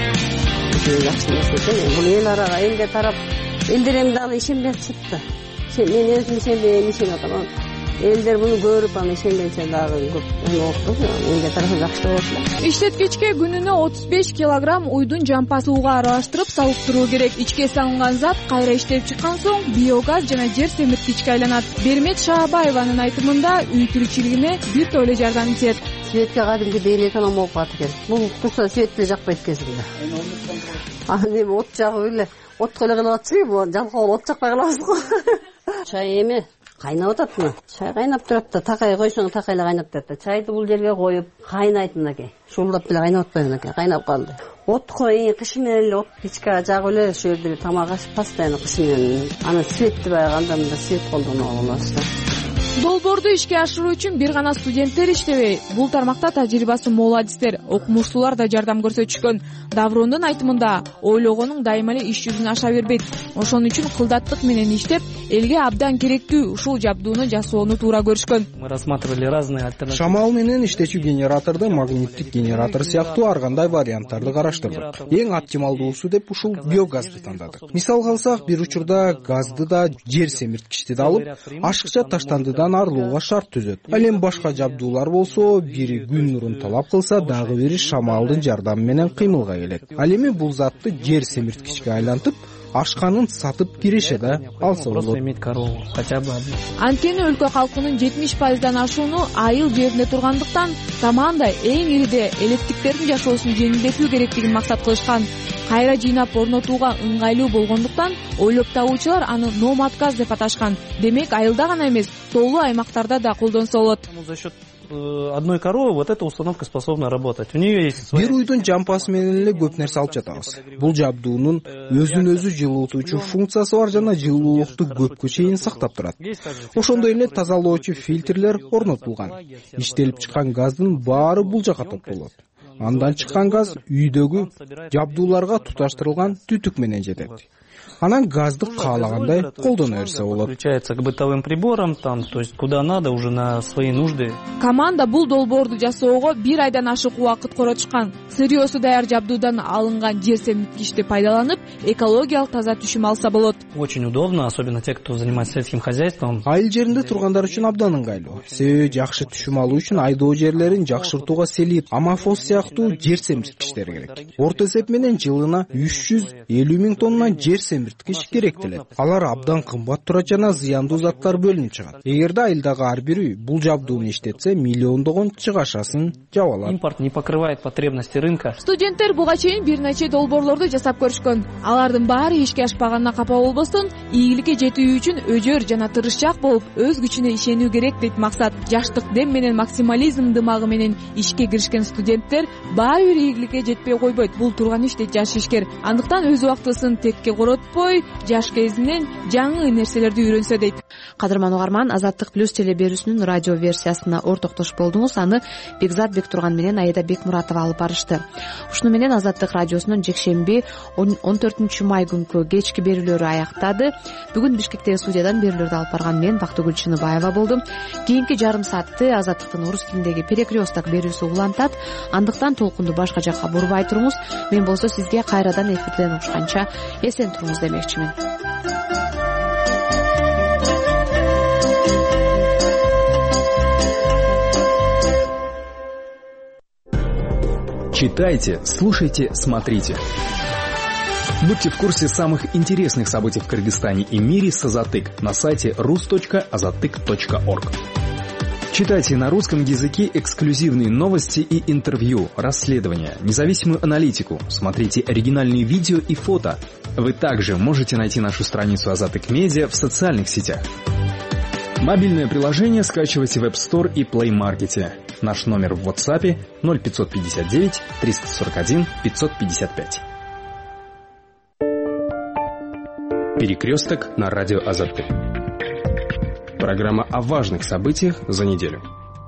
Жакшы нерсе экен. Бул эл арага элге тарап, элдер эми дагы ишенбей атышат да. Мен өзүм ишенбейм, ишенип атам. Элдер буну көрүп аны ишенгенче дагы көп болуп, элге тараса жакшы болот. Иштеткичке күнүнө 35 килограмм уйдун жампа сууга аралаштырып салып туруу керек. Ичке салынган зат кайра иштеп чыккан соң биогаз жана жер семирткичке айланат. Бермет Шаабаеванын айтымында үй тиричилигине бир тойло жардам этет. Светке кадимкидей эконом болуп калат экен. Бул турса свет деле жакпайт кезинде. Анан эми от жагып эле отко эле кылып атчы, жалкоо от жакпай калабыз го. Чай эми кайнап атат мына. Чай кайнап турат да, такай койсоң такай эле кайнап турат да. Чайды бул жерге коюп кайнайт мынакей. Шуулдап эле кайнап атпайт мынакей, кайнап калды. Отко кыш менен эле от печка жагып эле ошол жерде тамак ашып постоянно кыш менен. Анан светти баягы анда мында свет колдонуп алабыз да. Долбоорду ишке ашыруу үчүн бир гана студенттер иштебей, бул тармакта тажрыйбасы мол адистер, окумуштуулар да жардам көрсөтүшкөн. Даврондун айтымында, ойлогонуң дайыма эле иш жүзүнө аша бербейт. Ошон үчүн кылдаттык менен иштеп, элге абдан керектүү ушул жабдууну жасоону туура көрүшкөн. Мы рассматривали разные альтернативы. Шамал менен иштечү генераторду, магниттик генератор сыяктуу ар кандай варианттарды караштырдык. Эң оптималдуусу деп ушул биогазды тандадык. Мисал алсак, бир учурда газды да, жер семирткичти да алып, ашыкча таштандыдан арылууга шарт түзөт. Ал эми башка жабдуулар болсо, бири күн нурун талап кылса, дагы бири шамалдын жардамы менен кыймылга келет. Ал эми бул затты жер семирткичке айлантып, ашканын сатып киреше да алса болот. Анткени өлкө калкынын 70%дан ашууну айыл жеринде тургандыктан команда эң ириде электиктердин жашоосун жеңилдетүү керектигин максат кылышкан. Кайра жыйнап орнотууга ыңгайлуу болгондуктан ойлоп табуучулар аны номад газ деп аташкан. Демек айылда гана эмес, тоолуу аймактарда да колдонсо болот. За счет одной коровы вот эта установка способна работать. У нее есть бир уйдун жампасы менен эле көп нерсе алып жатабыз. Бул жабдуунун өзүн өзү жылытуучу функциясы бар жана жылуулукту көпкө чейин сактап турат. Ошондой эле тазалоочу фильтрлер орнотулган. Иштелип чыккан газдын баары бул жака топтолот. Андан чыккан газ үйдөгү жабдууларга туташтырылган түтүк менен жетет. Анан газды каалагандай колдоно берсе болот. Включается к бытовым приборам, там, то есть куда надо, уже на свои нужды. Команда бул долбоорду жасоого бир айдан ашык убакыт коротушкан. Сырьёсу даяр жабдуудан алынган жер семирткичти пайдаланып, экологиялык таза түшүм алса болот. Очень удобно, особенно те, кто занимается сельским хозяйством. Айыл жеринде тургандар үчүн абдан ыңгайлуу. Себеби жакшы түшүм алуу үчүн айдоо жерлерин жакшыртууга селит, амафос сыяктуу жер семирткичтер керек. Орто эсеп менен жылына 350 000 тонна жер семирткич керектелет. Алар абдан кымбат турат жана зыяндуу заттар бөлүнүп чыгат. Эгерде айылдагы ар бир үй бул жабдууну иштетсе, миллиондогон чыгашасын жаба алат. Импорт не покрывает потребности рынка. Студенттер буга чейин бир нече долбоорлорду жасап көрүшкөн. Алардын баары ишке ашпаганына капа болбостон, ийгиликке жетүү үчүн өжөр жана тырышчаак болуп, өз күчүнө ишенүү керек дейт Максат. Жаштык дем менен максимализм дымагы менен ишке киришкен студенттер баары бир ийгиликке жетпей койбойт. Бул турган иш дейт жаш ишкер. Андыктан өз убактысын текке коротпой, жаш кезинен жаңы нерселерди үйрөнсө дейт. Кадырман угарман, Азаттык плюс теле берүүсүнүн радио версиясына ортоктош болдуңуз. Аны Бекзат Бектурган менен Аида Бекмуратова алып барышты. Ушуну менен Азаттык радиосунун жекшемби 14 май күнкү кечки берүүлөрү аяктады. Бүгүн Бишкектеги студиядан берүүлөрдү алып барган мен Бактыгүл Чыныбаева болдум. Кийинки жарым саатты Азаттыктын орус тилиндеги перекресток берүүсү улантат. Андыктан толкунду башка жакка бурбай туруңуз. Мен болсо сизге кайрадан эфирден угушканча эсен туруңуз демекчимин. Читайте, слушайте, смотрите. Будьте в курсе самых интересных событий в Кыргызстане и мире с Азатык на сайте rus.azatyk.org. Читайте на русском языке эксклюзивные новости и интервью, расследования, независимую аналитику, смотрите оригинальные видео и фото. Вы также можете найти нашу страницу Азатык Медиа в социальных сетях. Мобильное приложение скачивайте в App Store и Play Market. Наш номер в WhatsApp 0559 341 555. Перекресток на радио Азатык. Программа о важных событиях за неделю.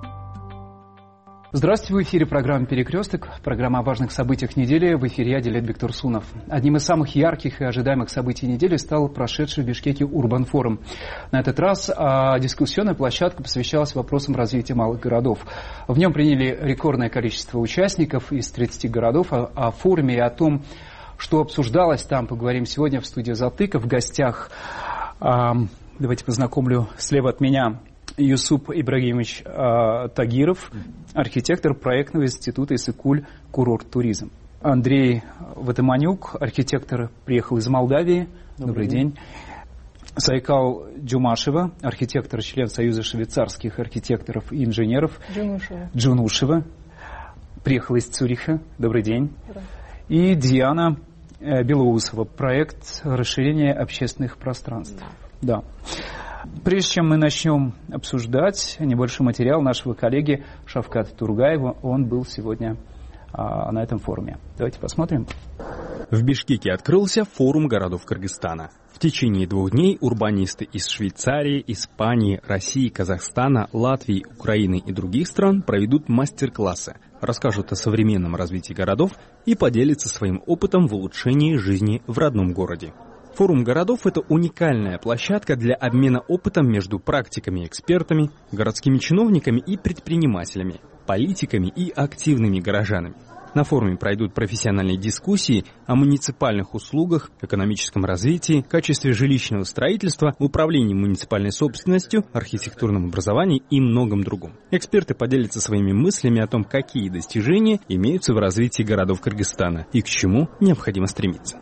Здравствуйте, в эфире программа «Перекресток». Программа о важных событиях недели. В эфире я, Дилет Бектурсунов. Одним из самых ярких и ожидаемых событий недели стал прошедший в Бишкеке Урбан форум. На этот раз дискуссионная площадка посвящалась вопросам развития малых городов. В нем приняли рекордное количество участников из 30 городов. О форуме и о том, что обсуждалось там, поговорим сегодня в студии Азатыка. В гостях, давайте познакомлю, слева от меня Юсуп Ибрагимович Тагиров, архитектор проектного института Иссык-Куль курорт туризм. Андрей Ватыманюк, архитектор, приехал из Молдавии. Добрый день. Сайкал Джумашева, архитектор, член Союза швейцарских архитекторов и инженеров. Джунушева, приехала из Цюриха. Добрый день. И Диана Белоусова, проект расширения общественных пространств. Да. Прежде чем мы начнем обсуждать небольшой материал нашего коллеги Шавката Тургаева, он был сегодня на этом форуме. Давайте посмотрим. В Бишкеке открылся форум городов Кыргызстана. В течение 2 дней урбанисты из Швейцарии, Испании, России, Казахстана, Латвии, Украины и других стран проведут мастер-классы, расскажут о современном развитии городов и поделятся своим опытом в улучшении жизни в родном городе. Форум городов – это уникальная площадка для обмена опытом между практиками и экспертами, городскими чиновниками и предпринимателями, политиками и активными горожанами. На форуме пройдут профессиональные дискуссии о муниципальных услугах, экономическом развитии, качестве жилищного строительства, управлении муниципальной собственностью, архитектурном образовании и многом другом. Эксперты поделятся своими мыслями о том, какие достижения имеются в развитии городов Кыргызстана и к чему необходимо стремиться.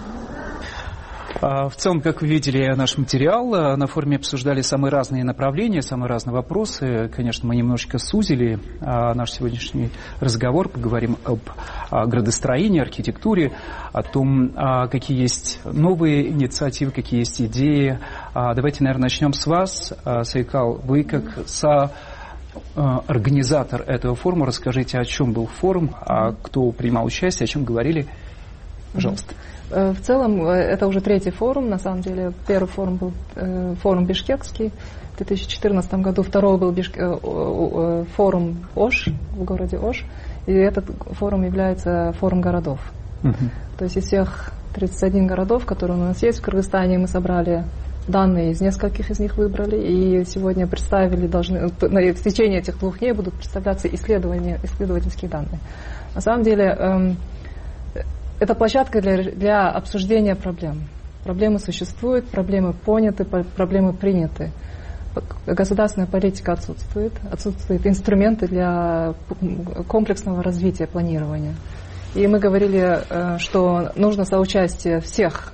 В целом, как вы видели наш материал, на форуме обсуждали самые разные направления, самые разные вопросы. Конечно, мы немножечко сузили наш сегодняшний разговор, поговорим об градостроении, архитектуре, о том, какие есть новые инициативы, какие есть идеи. Давайте, наверное, начнем с вас. Сайкал, вы как организатор этого форума, расскажите, о чем был форум, кто принимал участие, о чем говорили. Пожалуйста. В целом, это уже 3-й форум, на самом деле. Первый форум был форум бишкекский в 2014 году, второй был форум Ош, в городе Ош, и этот форум является форум городов. То есть из всех 31 городов, которые у нас есть в Кыргызстане, мы собрали данные, из нескольких из них выбрали, и сегодня представили, в течение этих 2 дней будут представляться исследовательские данные. На самом деле, это площадка для обсуждения проблем. Проблемы существуют, проблемы поняты, проблемы приняты. Государственная политика отсутствует инструменты для комплексного развития планирования. И мы говорили, что нужно соучастие всех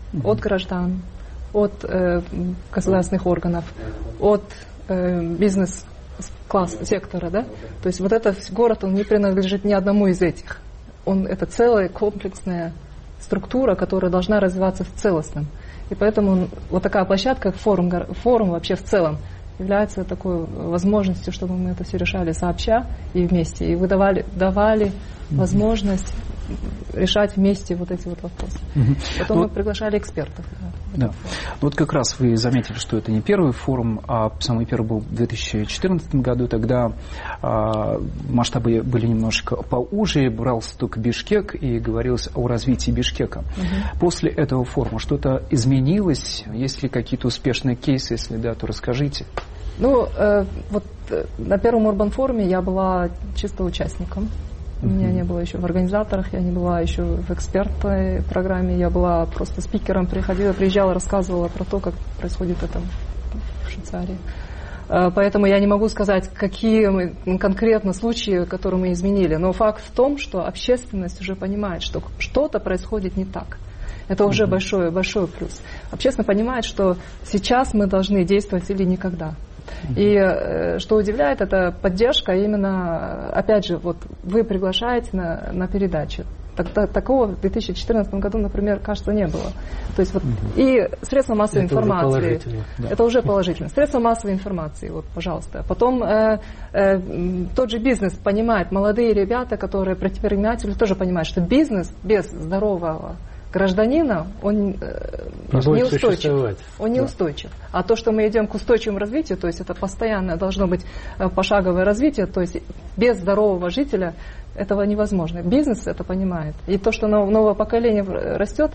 от граждан, от государственных органов, от бизнес-класса, сектора, да? То есть вот этот город, он не принадлежит ни одному из этих. Это целая комплексная структура, которая должна развиваться в целостном. И поэтому вот такая площадка, как форум вообще в целом, является такой возможностью, чтобы мы это все решали сообща и вместе. И давали возможность решать вместе вот эти вот вопросы. Потом мы приглашали экспертов. Да. Вот как раз вы заметили, что это не первый форум, а самый первый был в 2014 году. Тогда масштабы были немножко поуже, брался только Бишкек и говорилось о развитии Бишкека. После этого форума что-то изменилось? Есть ли какие-то успешные кейсы? Если да, то расскажите. Вот на первом Урбан-форуме я была чисто участником. Меня не было еще в организаторах, я не была еще в экспертной программе, я была просто спикером, приезжала, рассказывала про то, как происходит это в Швейцарии. Поэтому я не могу сказать, какие конкретно случаи, которые мы изменили. Но факт в том, что общественность уже понимает, что что-то происходит не так. Это уже большой плюс. Общественность понимает, что сейчас мы должны действовать или никогда. И что удивляет, это поддержка именно, опять же, вот вы приглашаете на передачу. Такого в 2014 году, например, кажется, не было. То есть и средства массовой информации. Это уже положительно. Средства массовой информации, вот, пожалуйста. Потом тот же бизнес понимает, молодые ребята, которые предприниматели, тоже понимают, что бизнес без здорового гражданина, он неустойчив. Он неустойчив. А то, что мы идем к устойчивому развитию, то есть это постоянно должно быть пошаговое развитие, то есть без здорового жителя этого невозможно. Бизнес это понимает. И то, что новое поколение растет,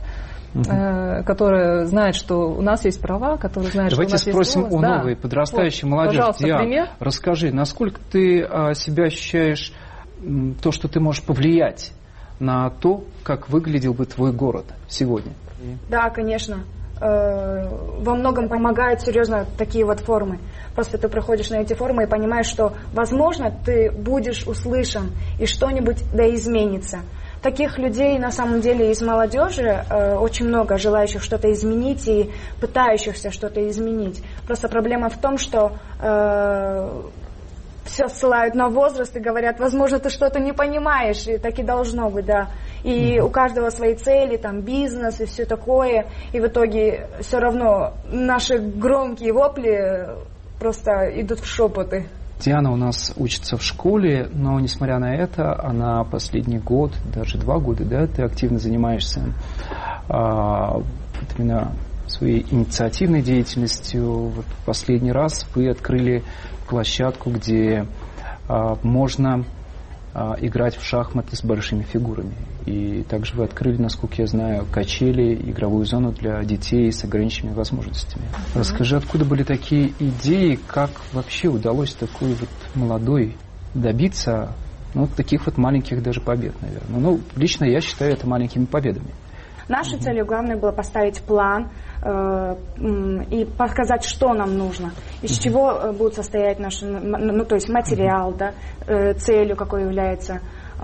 которое знает, что у нас есть права, которое знает, Давайте что у нас спросим есть голос. у новой подрастающей молодежи. Диана, расскажи, насколько ты себя ощущаешь, то, что ты можешь повлиять на то, как выглядел бы твой город сегодня? Да, конечно. Во многом помогают, серьезно, такие вот форумы. Просто ты приходишь на эти форумы и понимаешь, что, возможно, ты будешь услышан, и что-нибудь да изменится. Таких людей, на самом деле, из молодежи очень много желающих что-то изменить и пытающихся что-то изменить. Просто проблема в том, что все ссылают на возраст и говорят, возможно, ты что-то не понимаешь, и так и должно быть, да. И у каждого свои цели, там, бизнес и все такое, и в итоге все равно наши громкие вопли просто идут в шепоты. Диана у нас учится в школе, но, несмотря на это, она последний год, даже 2 года, да, ты активно занимаешься именно своей инициативной деятельностью. Вот последний раз вы открыли площадку, где можно играть в шахматы с большими фигурами. И также вы открыли, насколько я знаю, качели, игровую зону для детей с ограниченными возможностями. Расскажи, откуда были такие идеи, как вообще удалось такой вот молодой добиться таких вот маленьких даже побед, наверное. Ну, лично я считаю это маленькими победами. Нашей целью главное было поставить план и показать, что нам нужно, из чего будет состоять наш, то есть материал, да, целью какой является.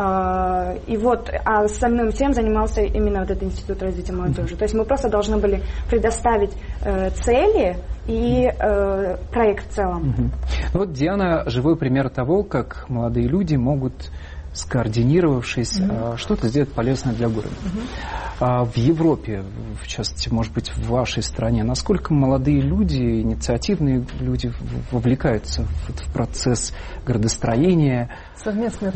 И вот, а самим всем занимался именно вот этот Институт развития молодежи. То есть мы просто должны были предоставить цели и проект в целом. Вот Диана живой пример того, как молодые люди могут, скоординировавшись, что-то сделать полезное для города. В Европе, в частности, может быть, в вашей стране, насколько молодые люди, инициативные люди вовлекаются в процесс градостроения? Совместное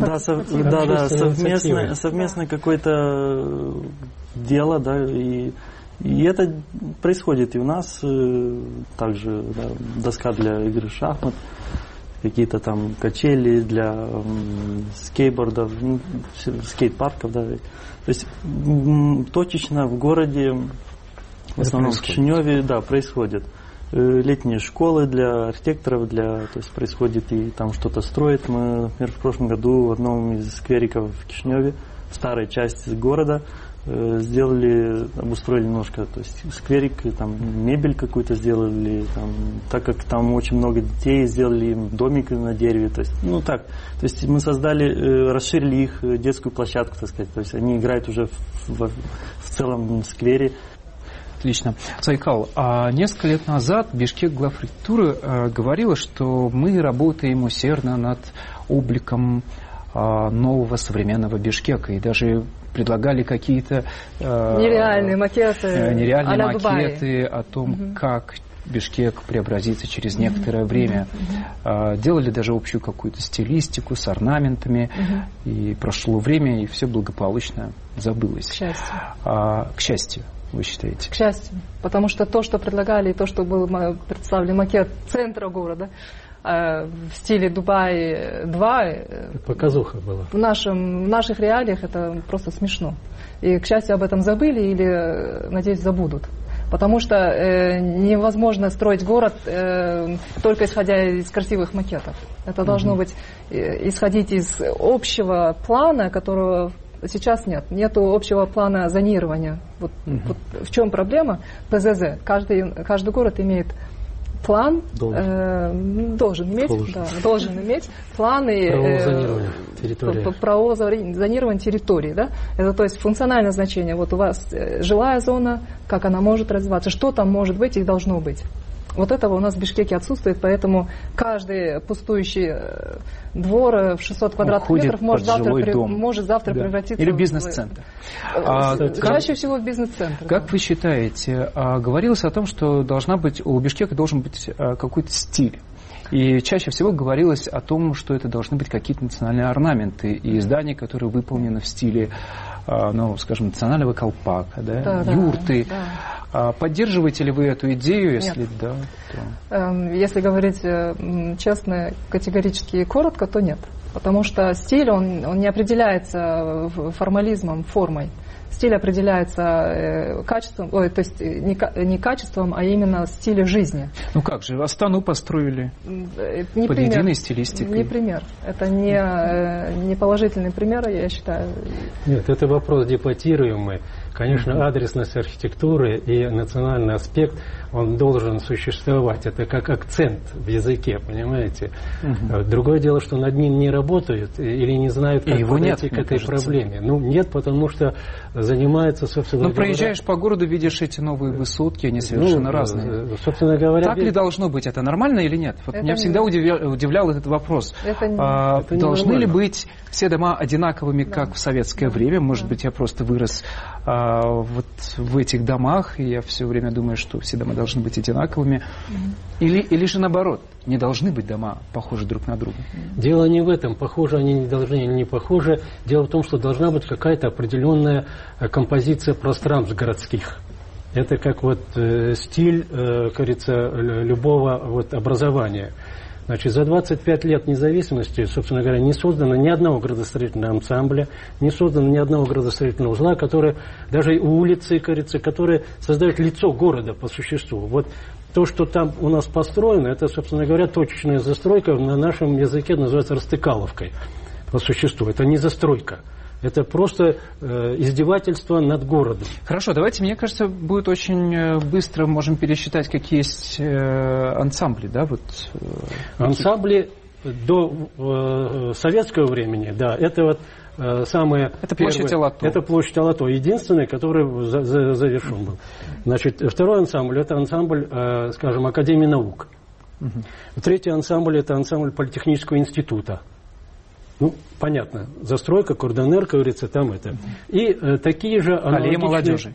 совместное какое-то дело, да, и это происходит и у нас также, да, доска для игры в шахмат, какие-то там качели для скейтбордов, скейт-парков, да. То есть точечно в городе, в основном в Кишиневе, да, происходит. Летние школы для архитекторов, то есть происходит и там что-то строят. Мы, например, в прошлом году в одном из сквериков в Кишиневе, в старой части города, обустроили немножко, то есть скверик, там мебель какую-то сделали, там, так как там очень много детей, сделали им домик на дереве, то есть, то есть мы расширили их детскую площадку, так сказать, то есть они играют уже в целом сквере. Отлично. Сайкал, несколько лет назад Бишкек главпрефектура говорила, что мы работаем усердно над обликом нового современного Бишкека, и даже предлагали какие-то нереальные макеты о том, как Бишкек преобразится через некоторое время. Делали даже общую какую-то стилистику с орнаментами, и прошло время, и все благополучно забылось. К счастью. К счастью, вы считаете? К счастью. Потому что то, что предлагали, и то, что был представлен макет центра города, в стиле Дубай-2. Показуха была. В наших реалиях это просто смешно. И, к счастью, об этом забыли или, надеюсь, забудут. Потому что невозможно строить город только исходя из красивых макетов. Это должно быть исходить из общего плана, которого сейчас нет. Нету общего плана зонирования. Вот в чем проблема? ПЗЗ. Каждый город имеет план, должен иметь планы правового зонирования территории. Да? Это, то есть, функциональное значение. Вот у вас жилая зона, как она может развиваться, что там может быть и должно быть. Вот этого у нас в Бишкеке отсутствует, поэтому каждый пустующий двор в 600 квадратных метров может завтра превратиться или бизнес-центр. Чаще всего в бизнес-центр. Как вы считаете, говорилось о том, что у Бишкека должен быть какой-то стиль? И чаще всего говорилось о том, что это должны быть какие-то национальные орнаменты и здания, которые выполнены в стиле, скажем, национального колпака, юрты. Поддерживаете ли вы эту идею? Если да, то... Если говорить честно, категорически и коротко, то нет. Потому что стиль, он не определяется формализмом, формой. Стиль определяется качеством, то есть не качеством, а именно стилем жизни. Ну как же, Астану построили под единой стилистикой. Не пример. Это не положительный пример, я считаю. Нет, это вопрос дебатируемый. Конечно, адресность архитектуры и национальный аспект, он должен существовать. Это как акцент в языке, понимаете? Другое дело, что над ним не работают или не знают, как подойти к этой проблеме. Нет, потому что занимается, собственно говоря... проезжаешь по городу, видишь эти новые высотки, они совершенно разные. Собственно говоря... Так ли должно быть? Это нормально или нет? Меня всегда удивлял этот вопрос. Должны ли быть все дома одинаковыми, как в советское время? Может быть, я просто вырос вот в этих домах, и я все время думаю, что все дома должны быть одинаковыми. Или же наоборот, не должны быть дома похожи друг на друга? Дело не в этом, похожи они не должны или не похожи. Дело в том, что должна быть какая-то определенная композиция пространств городских. Это как стиль, кажется, любого образования. Значит, за 25 лет независимости, собственно говоря, не создано ни одного градостроительного ансамбля, не создано ни одного градостроительного узла, которые, даже улицы, кажется, которые создают лицо города по существу. Вот то, что там у нас построено, это, собственно говоря, точечная застройка, на нашем языке называется растыкаловкой по существу. Это не застройка. Это просто издевательство над городом. Хорошо, давайте, мне кажется, будет очень быстро, можем пересчитать, какие есть ансамбли, да? Ансамбли до советского времени, да, это самое... Это площадь Алато. Это площадь Алато, единственный, который завершен был. Значит, второй ансамбль, это ансамбль, скажем, Академии наук. Третий ансамбль, это ансамбль Политехнического института. Понятно, застройка, Курданер, говорится, там это. И такие же аллея молодежи.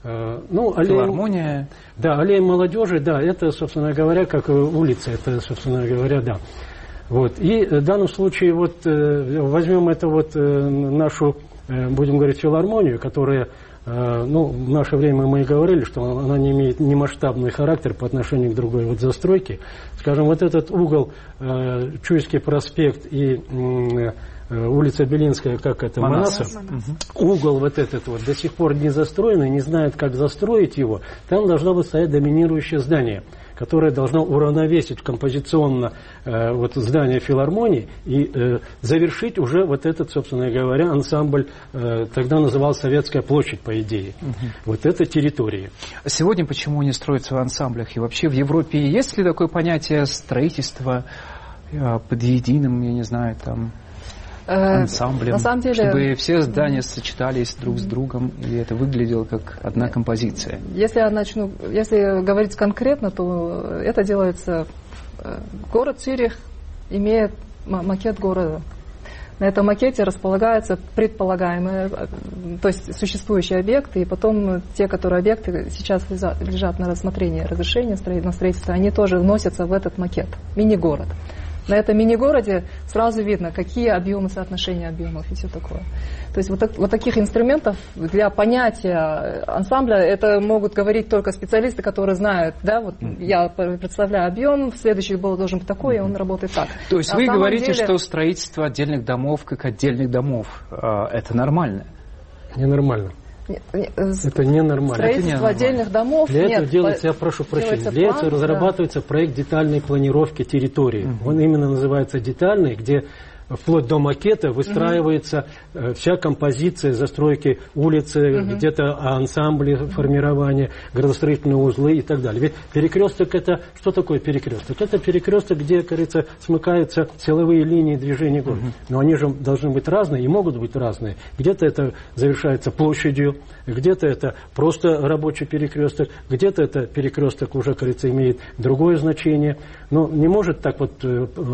Филармония. Да, аллея молодежи, да, это, собственно говоря, как улица, это, собственно говоря, да. И в данном случае, возьмем это нашу, будем говорить, филармонию, которая, в наше время мы и говорили, что она не имеет немасштабный характер по отношению к другой застройке. Скажем, этот угол Чуйский проспект и улица Белинская, как это, Манасов, угол этот до сих пор не застроенный, не знают, как застроить его. Там должно быть стоять доминирующее здание, которое должно уравновесить композиционно здание филармонии и завершить уже этот, собственно говоря, ансамбль, тогда назывался Советская площадь, по идее. Это территории. Сегодня почему не строятся в ансамблях? И вообще в Европе есть ли такое понятие строительства под единым, я не знаю, там... ансамблем, на самом деле, чтобы все здания сочетались друг с другом, и это выглядело как одна композиция? Если говорить конкретно, то это делается... Город Цюрих имеет макет города. На этом макете располагаются предполагаемые, то есть существующие объекты, и потом те, которые объекты сейчас лежат на рассмотрении разрешения на строительство, они тоже вносятся в этот макет, мини-город. На этом мини-городе сразу видно, какие объемы, соотношения объемов и все такое. То есть вот таких инструментов для понятия ансамбля, это могут говорить только специалисты, которые знают, да, вот я представляю объем, следующий был должен быть такой, и он работает так. То есть вы говорите, что строительство отдельных домов как отдельных домов, это нормально? Ненормально. Это ненормально. Строительство отдельных домов. Для этого делается, я прошу прощения, для этого разрабатывается проект детальной планировки территории. Он именно называется детальный, где вплоть до макета выстраивается вся композиция застройки улицы, где-то ансамбли формирования, градостроительные узлы и так далее. Ведь перекресток — это что такое перекресток? Это перекресток, где, кажется, смыкаются силовые линии движения города. Но они же должны быть разные и могут быть разные. Где-то это завершается площадью, где-то это просто рабочий перекресток, где-то это перекресток уже, кажется, имеет другое значение. Но не может так вот...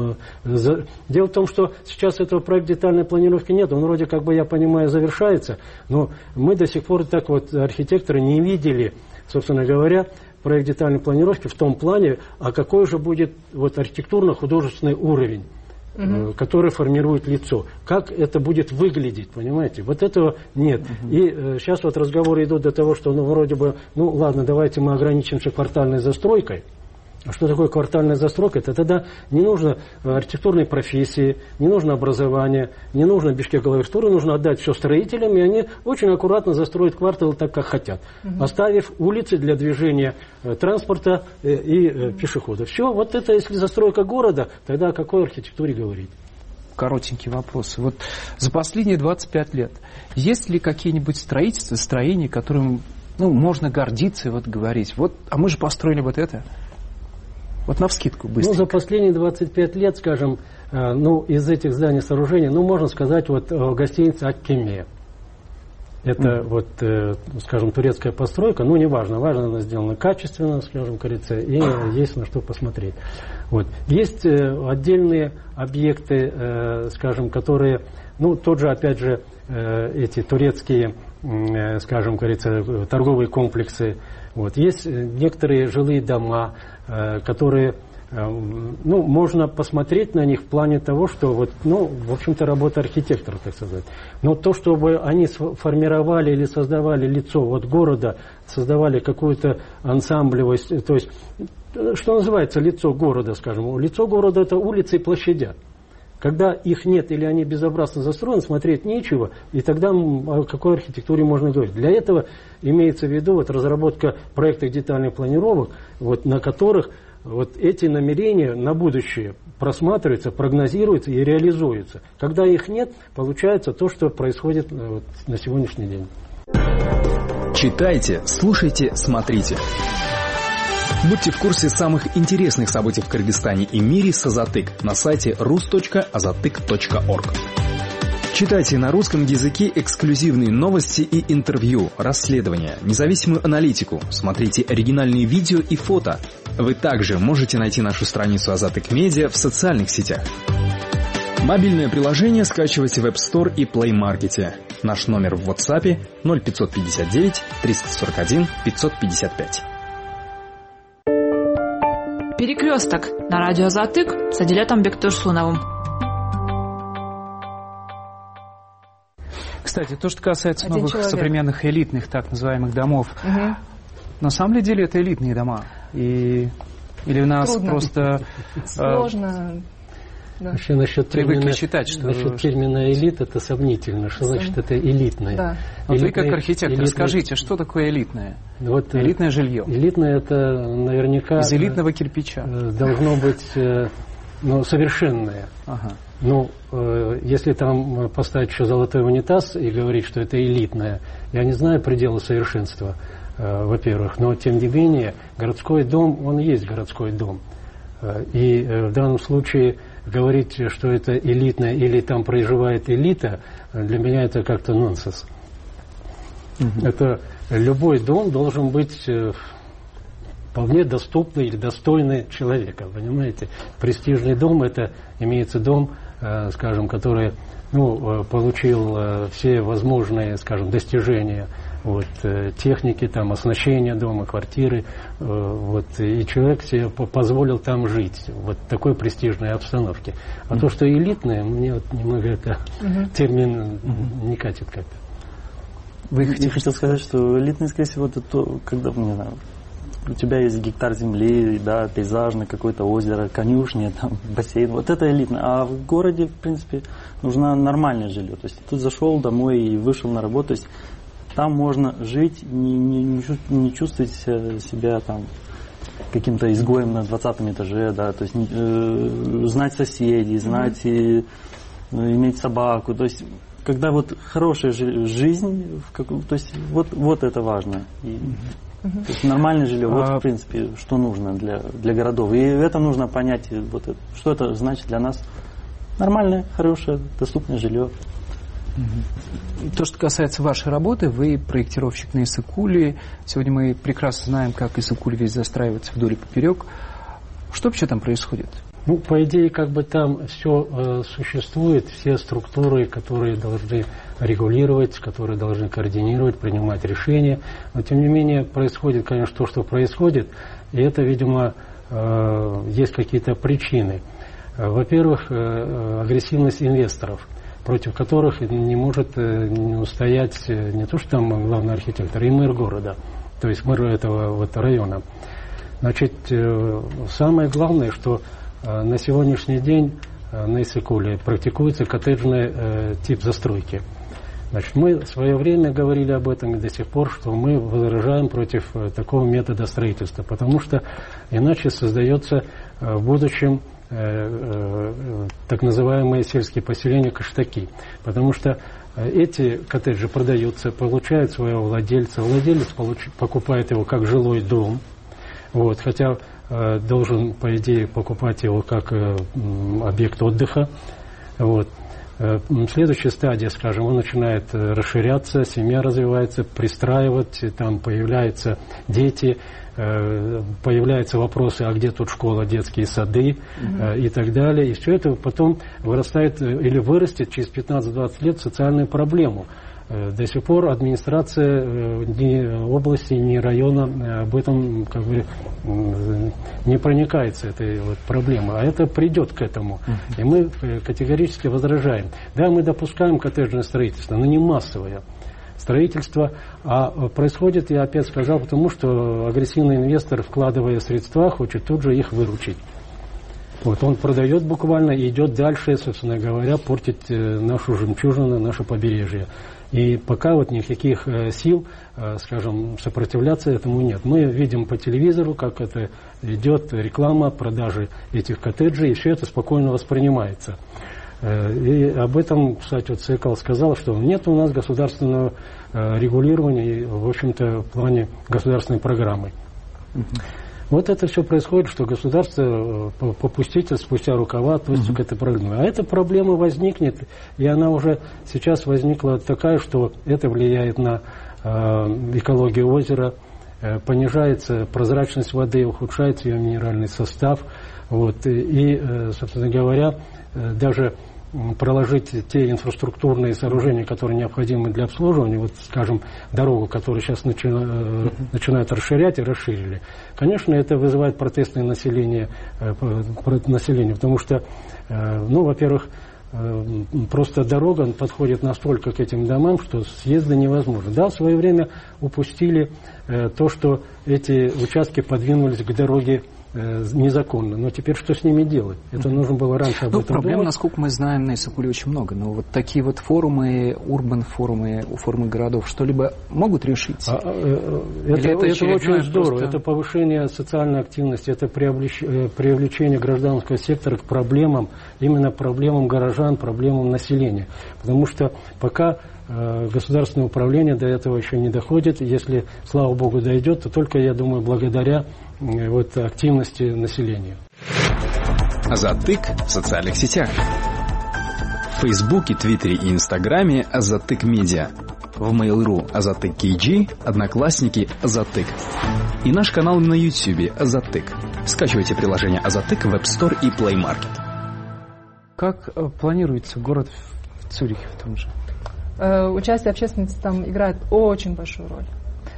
Дело в том, что сейчас этого проекта детальной планировки нет, он вроде как бы, я понимаю, завершается, но мы до сих пор так вот, архитекторы, не видели, собственно говоря, проект детальной планировки в том плане, а какой же будет вот архитектурно-художественный уровень, который формирует лицо. Как это будет выглядеть, понимаете? Вот этого нет. И сейчас вот разговоры идут до того, что вроде бы, ладно, давайте мы ограничимся квартальной застройкой. А что такое квартальная застройка? Это тогда не нужно архитектурной профессии, не нужно образование, не нужно бишкековой архитектуры, нужно отдать все строителям, и они очень аккуратно застроят кварталы так, как хотят, оставив улицы для движения транспорта и пешеходов. Все, вот это, если застройка города, тогда о какой архитектуре говорить? Коротенький вопрос. Вот за последние 25 лет есть ли какие-нибудь строения, которым можно гордиться и вот говорить, вот, а мы же построили вот это? Вот навскидку быстро. За последние 25 лет, скажем, из этих зданий, сооружений, можно сказать, вот гостиница Аккемия. Это вот, скажем, турецкая постройка, неважно, она сделана качественно, скажем, говорится, и есть на что посмотреть. Вот. Есть отдельные объекты, скажем, которые, тот же, опять же, эти турецкие, скажем, говорится, торговые комплексы. Вот. Есть некоторые жилые дома, которые, можно посмотреть на них в плане того, что, в общем-то, работа архитектора, так сказать. Но то, чтобы они формировали или создавали лицо города, создавали какую-то ансамблевость, то есть, что называется лицо города, скажем. Лицо города — это улицы и площадя. Когда их нет или они безобразно застроены, смотреть нечего, и тогда о какой архитектуре можно говорить. Для этого имеется в виду разработка проектов детальных планировок, на которых эти намерения на будущее просматриваются, прогнозируются и реализуются. Когда их нет, получается то, что происходит на сегодняшний день. Читайте, слушайте, смотрите. Будьте в курсе самых интересных событий в Кыргызстане и мире с Азатык на сайте rus.azatyk.org. Читайте на русском языке эксклюзивные новости и интервью, расследования, независимую аналитику, смотрите оригинальные видео и фото. Вы также можете найти нашу страницу Азатык Медиа в социальных сетях. Мобильное приложение скачивайте в App Store и Play Market. Наш номер в WhatsApp 0559 341 555. Перекресток на радио Азатык с Адилетом Бектурсуновым. Кстати, то, что касается новых современных элитных так называемых домов, на самом деле это элитные дома. Или у нас трудно. Просто... Сложно... Да. Вообще насчет термина элит это сомнительно. Что значит это элитное? Да. Вы как архитектор скажите, что такое элитное? Элитное жилье. Элитное это наверняка... Из элитного кирпича. Должно быть совершенное. Если там поставить еще золотой унитаз и говорить, что это элитное, я не знаю предела совершенства, во-первых, но тем не менее городской дом, он есть городской дом. И в данном случае говорить, что это элитное или там проживает элита, для меня это как-то нонсенс. Это любой дом должен быть вполне доступный или достойный человека, понимаете? Престижный дом — это имеется дом, скажем, который получил все возможные, скажем, достижения техники, там, оснащения дома, квартиры, и человек себе позволил там жить в такой престижной обстановке. А то, что элитное, мне немного это термин не катит как-то. Я хотел сказать, что элитное, скорее всего, это то, когда, не знаю, у тебя есть гектар земли, да, пейзажное какое-то озеро, конюшня, там, бассейн. Вот это элитно. А в городе, в принципе, нужно нормальное жилье. То есть ты зашел домой и вышел на работу. То есть там можно жить, не чувствовать себя там каким-то изгоем на 20 этаже, да, то есть знать соседей, знать иметь собаку. То есть когда вот хорошая жизнь, то есть вот это важно. То есть нормальное жилье, в принципе, что нужно для городов. И это нужно понять, что это значит для нас. Нормальное, хорошее, доступное жилье. То, что касается вашей работы, вы проектировщик на Иссык-Куле. Сегодня мы прекрасно знаем, как Иссык-Куль весь застраивается вдоль и поперек. Что вообще там происходит? По идее, там все существует, все структуры, которые должны регулировать, которые должны координировать, принимать решения. Но, тем не менее, происходит, конечно, то, что происходит, и это, видимо, есть какие-то причины. Во-первых, агрессивность инвесторов, против которых не может не устоять не то, что там главный архитектор, и мэр города, то есть мэр этого района. Значит, самое главное, что на сегодняшний день на Иссык-Куле практикуется коттеджный тип застройки. Значит, мы в свое время говорили об этом и до сих пор, что мы возражаем против такого метода строительства, потому что иначе создается в будущем так называемые сельские поселения, каштаки. Потому что эти коттеджи продаются, получают своего владельца. Владелец покупает его как жилой дом. Хотя должен, по идее, покупать его как объект отдыха. Следующая стадия, скажем, он начинает расширяться, семья развивается, пристраивать, там появляются дети, появляются вопросы, а где тут школа, детские сады и так далее. И все это потом вырастает или вырастет через 15-20 лет в социальную проблему. До сих пор администрация ни области, ни района об этом не проникается, этой проблемой. А это придет к этому. И мы категорически возражаем. Да, мы допускаем коттеджное строительство, но не массовое строительство. А происходит, я опять сказал, потому что агрессивный инвестор, вкладывая средства, хочет тут же их выручить. Он продает буквально и идет дальше, собственно говоря, портить нашу жемчужину, наше побережье. И пока никаких сил, скажем, сопротивляться этому нет. Мы видим по телевизору, как это идет реклама продажи этих коттеджей, и все это спокойно воспринимается. И об этом, кстати, Цикл сказал, что нет у нас государственного регулирования, в общем-то, в плане государственной программы. Это все происходит, что государство попустительно, спустя рукава относится к этой проблеме. А эта проблема возникнет, и она уже сейчас возникла такая, что это влияет на экологию озера, понижается прозрачность воды, ухудшается ее минеральный состав. И, собственно говоря, даже проложить те инфраструктурные сооружения, которые необходимы для обслуживания, скажем, дорогу, которую сейчас начинают расширять и расширили. Конечно, это вызывает протестное население, потому что, во-первых, просто дорога подходит настолько к этим домам, что съезда невозможно. Да, в свое время упустили то, что эти участки подвинулись к дороге незаконно. Но теперь что с ними делать? Это нужно было раньше об этом проблем, думать. насколько мы знаем, на Иссык-Куле очень много. Но такие форумы, урбан-форумы, формы городов, что-либо могут решить? Это очень здорово. Это повышение социальной активности, это привлечение гражданского сектора к проблемам, именно проблемам горожан, проблемам населения. Потому что пока государственное управление до этого еще не доходит. Если, слава богу, дойдет, то только, я думаю, благодаря активности населения. Азаттык в социальных сетях. В Фейсбуке, Твиттере и Инстаграме Азаттык Медиа. В Mail.ru Азаттык KG, Одноклассники Азаттык. И наш канал на YouTube Азаттык. Скачивайте приложение Азаттык в App Store и Play Market. Как планируется город в Цюрихе в том же? Участие общественности там играет очень большую роль.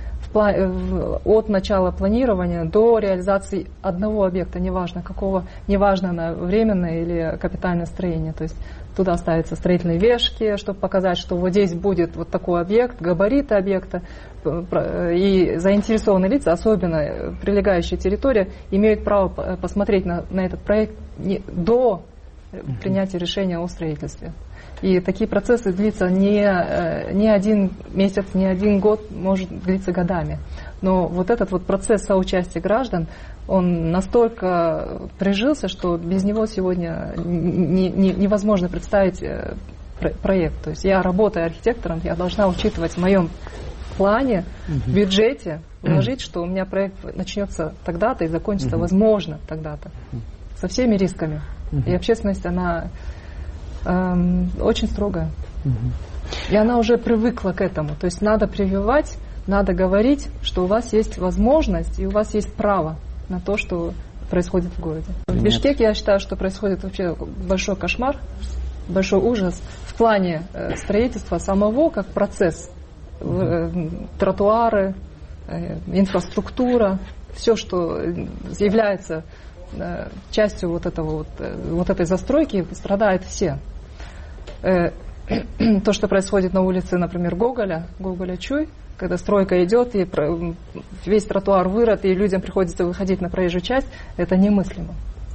От начала планирования до реализации одного объекта, неважно какого, неважно на временное или капитальное строение. То есть туда ставятся строительные вешки, чтобы показать, что вот здесь будет вот такой объект, габариты объекта. И заинтересованные лица, особенно прилегающая территория, имеют право посмотреть на этот проект до принятия решения о строительстве. И такие процессы длятся не один месяц, не один год, может длиться годами. Но вот этот вот процесс соучастия граждан, он настолько прижился, что без него сегодня невозможно представить проект. То есть я, работая архитектором, я должна учитывать в моем плане, в бюджете, вложить, что у меня проект начнется тогда-то и закончится, возможно, тогда-то. Со всеми рисками. И общественность, она очень строгая. И она уже привыкла к этому. То есть надо прививать, надо говорить, что у вас есть возможность и у вас есть право на то, что происходит в городе. В Бишкеке я считаю, что происходит вообще большой кошмар, большой ужас в плане строительства самого как процесс. Тротуары, инфраструктура, все, что является частью вот этой застройки, страдают все. То, что происходит на улице, например, Гоголя-Чуй, когда стройка идет, и весь тротуар вырыт, и людям приходится выходить на проезжую часть, это немыслимо.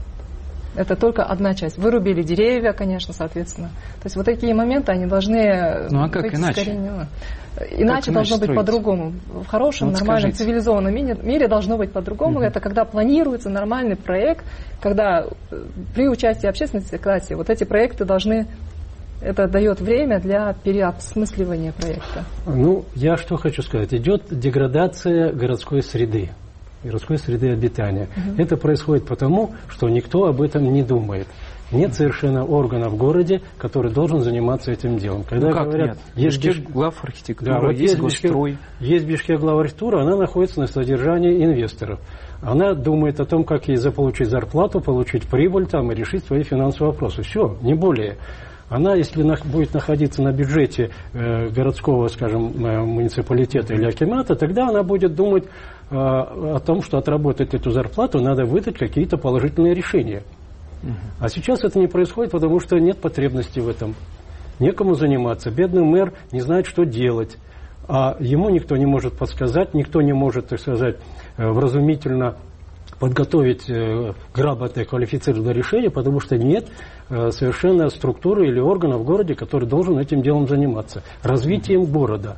Это только одна часть. Вырубили деревья, конечно, соответственно. То есть вот такие моменты, они должны... Ну а как иначе? Иначе должно быть по-другому. В хорошем, вот нормальном, цивилизованном мире должно быть по-другому. Это когда планируется нормальный проект, когда при участии общественности, кстати, вот эти проекты должны... Это дает время для переосмысливания проекта. Ну, я что хочу сказать. Идет деградация городской среды обитания. Это происходит потому, что никто об этом не думает. Нет совершенно органа в городе, который должен заниматься этим делом. Когда говорят, нет? Есть глав архитектуры, да, вот есть госстрой. Есть Бишкек глав архитектуры, она находится на содержании инвесторов. Она думает о том, как ей заполучить зарплату, получить прибыль там, и решить свои финансовые вопросы. Все, не более. Она, если будет находиться на бюджете городского, скажем, муниципалитета или акимата, тогда она будет думать о том, что отработать эту зарплату надо выдать какие-то положительные решения. А сейчас это не происходит, потому что нет потребности в этом. Некому заниматься. Бедный мэр не знает, что делать. А ему никто не может подсказать, никто не может, так сказать, вразумительно подготовить грамотное квалифицированное решение, потому что нет совершенно структуры или органа в городе, который должен этим делом заниматься. Развитием города.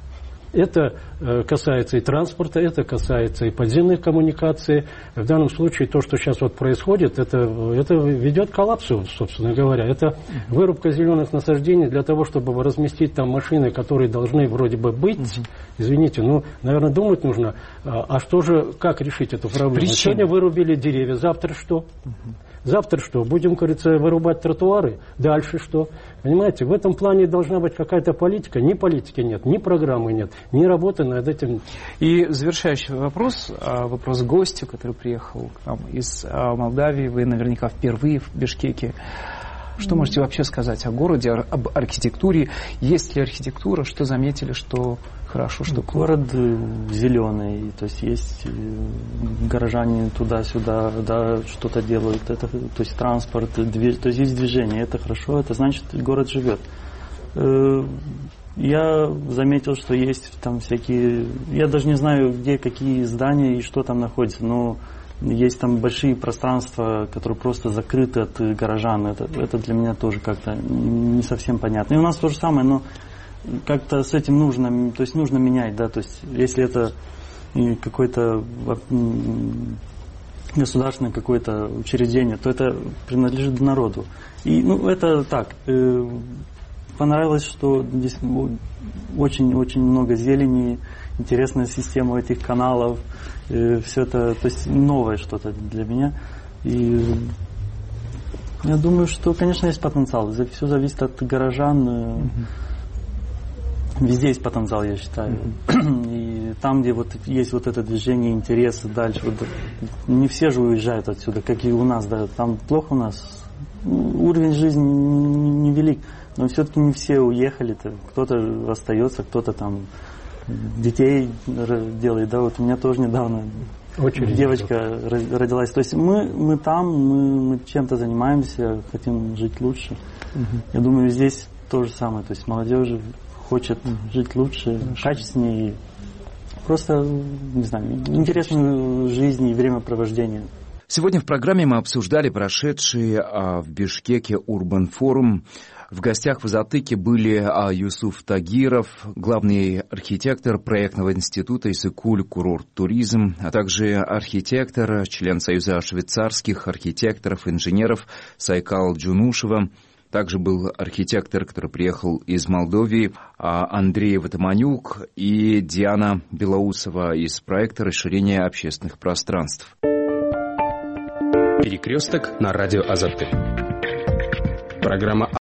Это касается и транспорта, это касается и подземных коммуникаций. В данном случае то, что сейчас вот происходит, это ведет к коллапсу, собственно говоря. Это вырубка зеленых насаждений для того, чтобы разместить там машины, которые должны вроде бы быть. Извините, наверное, думать нужно, а что же, как решить эту проблему? Сегодня вырубили деревья, завтра что? Завтра что? Будем, говорится, вырубать тротуары? Дальше что? Понимаете, в этом плане должна быть какая-то политика. Ни политики нет, ни программы нет, ни работы над этим. И завершающий вопрос гостю, который приехал к нам из Молдавии. Вы наверняка впервые в Бишкеке. Что можете вообще сказать о городе, об архитектуре? Есть ли архитектура? Что заметили, что хорошо, что плохо? Город зеленый, то есть горожане туда-сюда, да, что-то делают, это, то есть транспорт, то есть есть движение, это хорошо, это значит, город живет. Я заметил, что есть там всякие, я даже не знаю, где какие здания и что там находится, но есть там большие пространства, которые просто закрыты от горожан. Это для меня тоже как-то не совсем понятно. И у нас то же самое, но как-то с этим нужно, то есть нужно менять, да, то есть если это какое-то государственное какое-то учреждение, то это принадлежит народу. И, это так. Понравилось, что здесь очень-очень много зелени, интересная система этих каналов, все это, то есть новое что-то для меня. И Я думаю, что, конечно, есть потенциал. Все зависит от горожан. Везде есть потенциал, я считаю. И там, где вот есть вот это движение, интересы дальше, вот, не все же уезжают отсюда, как и у нас, да, там плохо у нас. Уровень жизни невелик, но все-таки не все уехали-то. Кто-то остается, кто-то там детей делает, да, вот у меня тоже недавно девочка родилась. То есть мы там, мы чем-то занимаемся, хотим жить лучше. Я думаю, здесь то же самое, то есть молодежь хочет жить лучше, качественнее, просто, не знаю, интересную жизнь и времяпровождение. Сегодня в программе мы обсуждали прошедший в Бишкеке Урбан Форум. В гостях в Азатыке были Юсуф Тагиров, главный архитектор проектного института Иссык-Куль Курорт Туризм, а также архитектор, член Союза швейцарских архитекторов, инженеров Сайкал Джунушева. Также был архитектор, который приехал из Молдовии, Андрей Ватаманюк и Диана Белоусова из проекта расширения общественных пространств. Перекресток на радио Азатык. Программа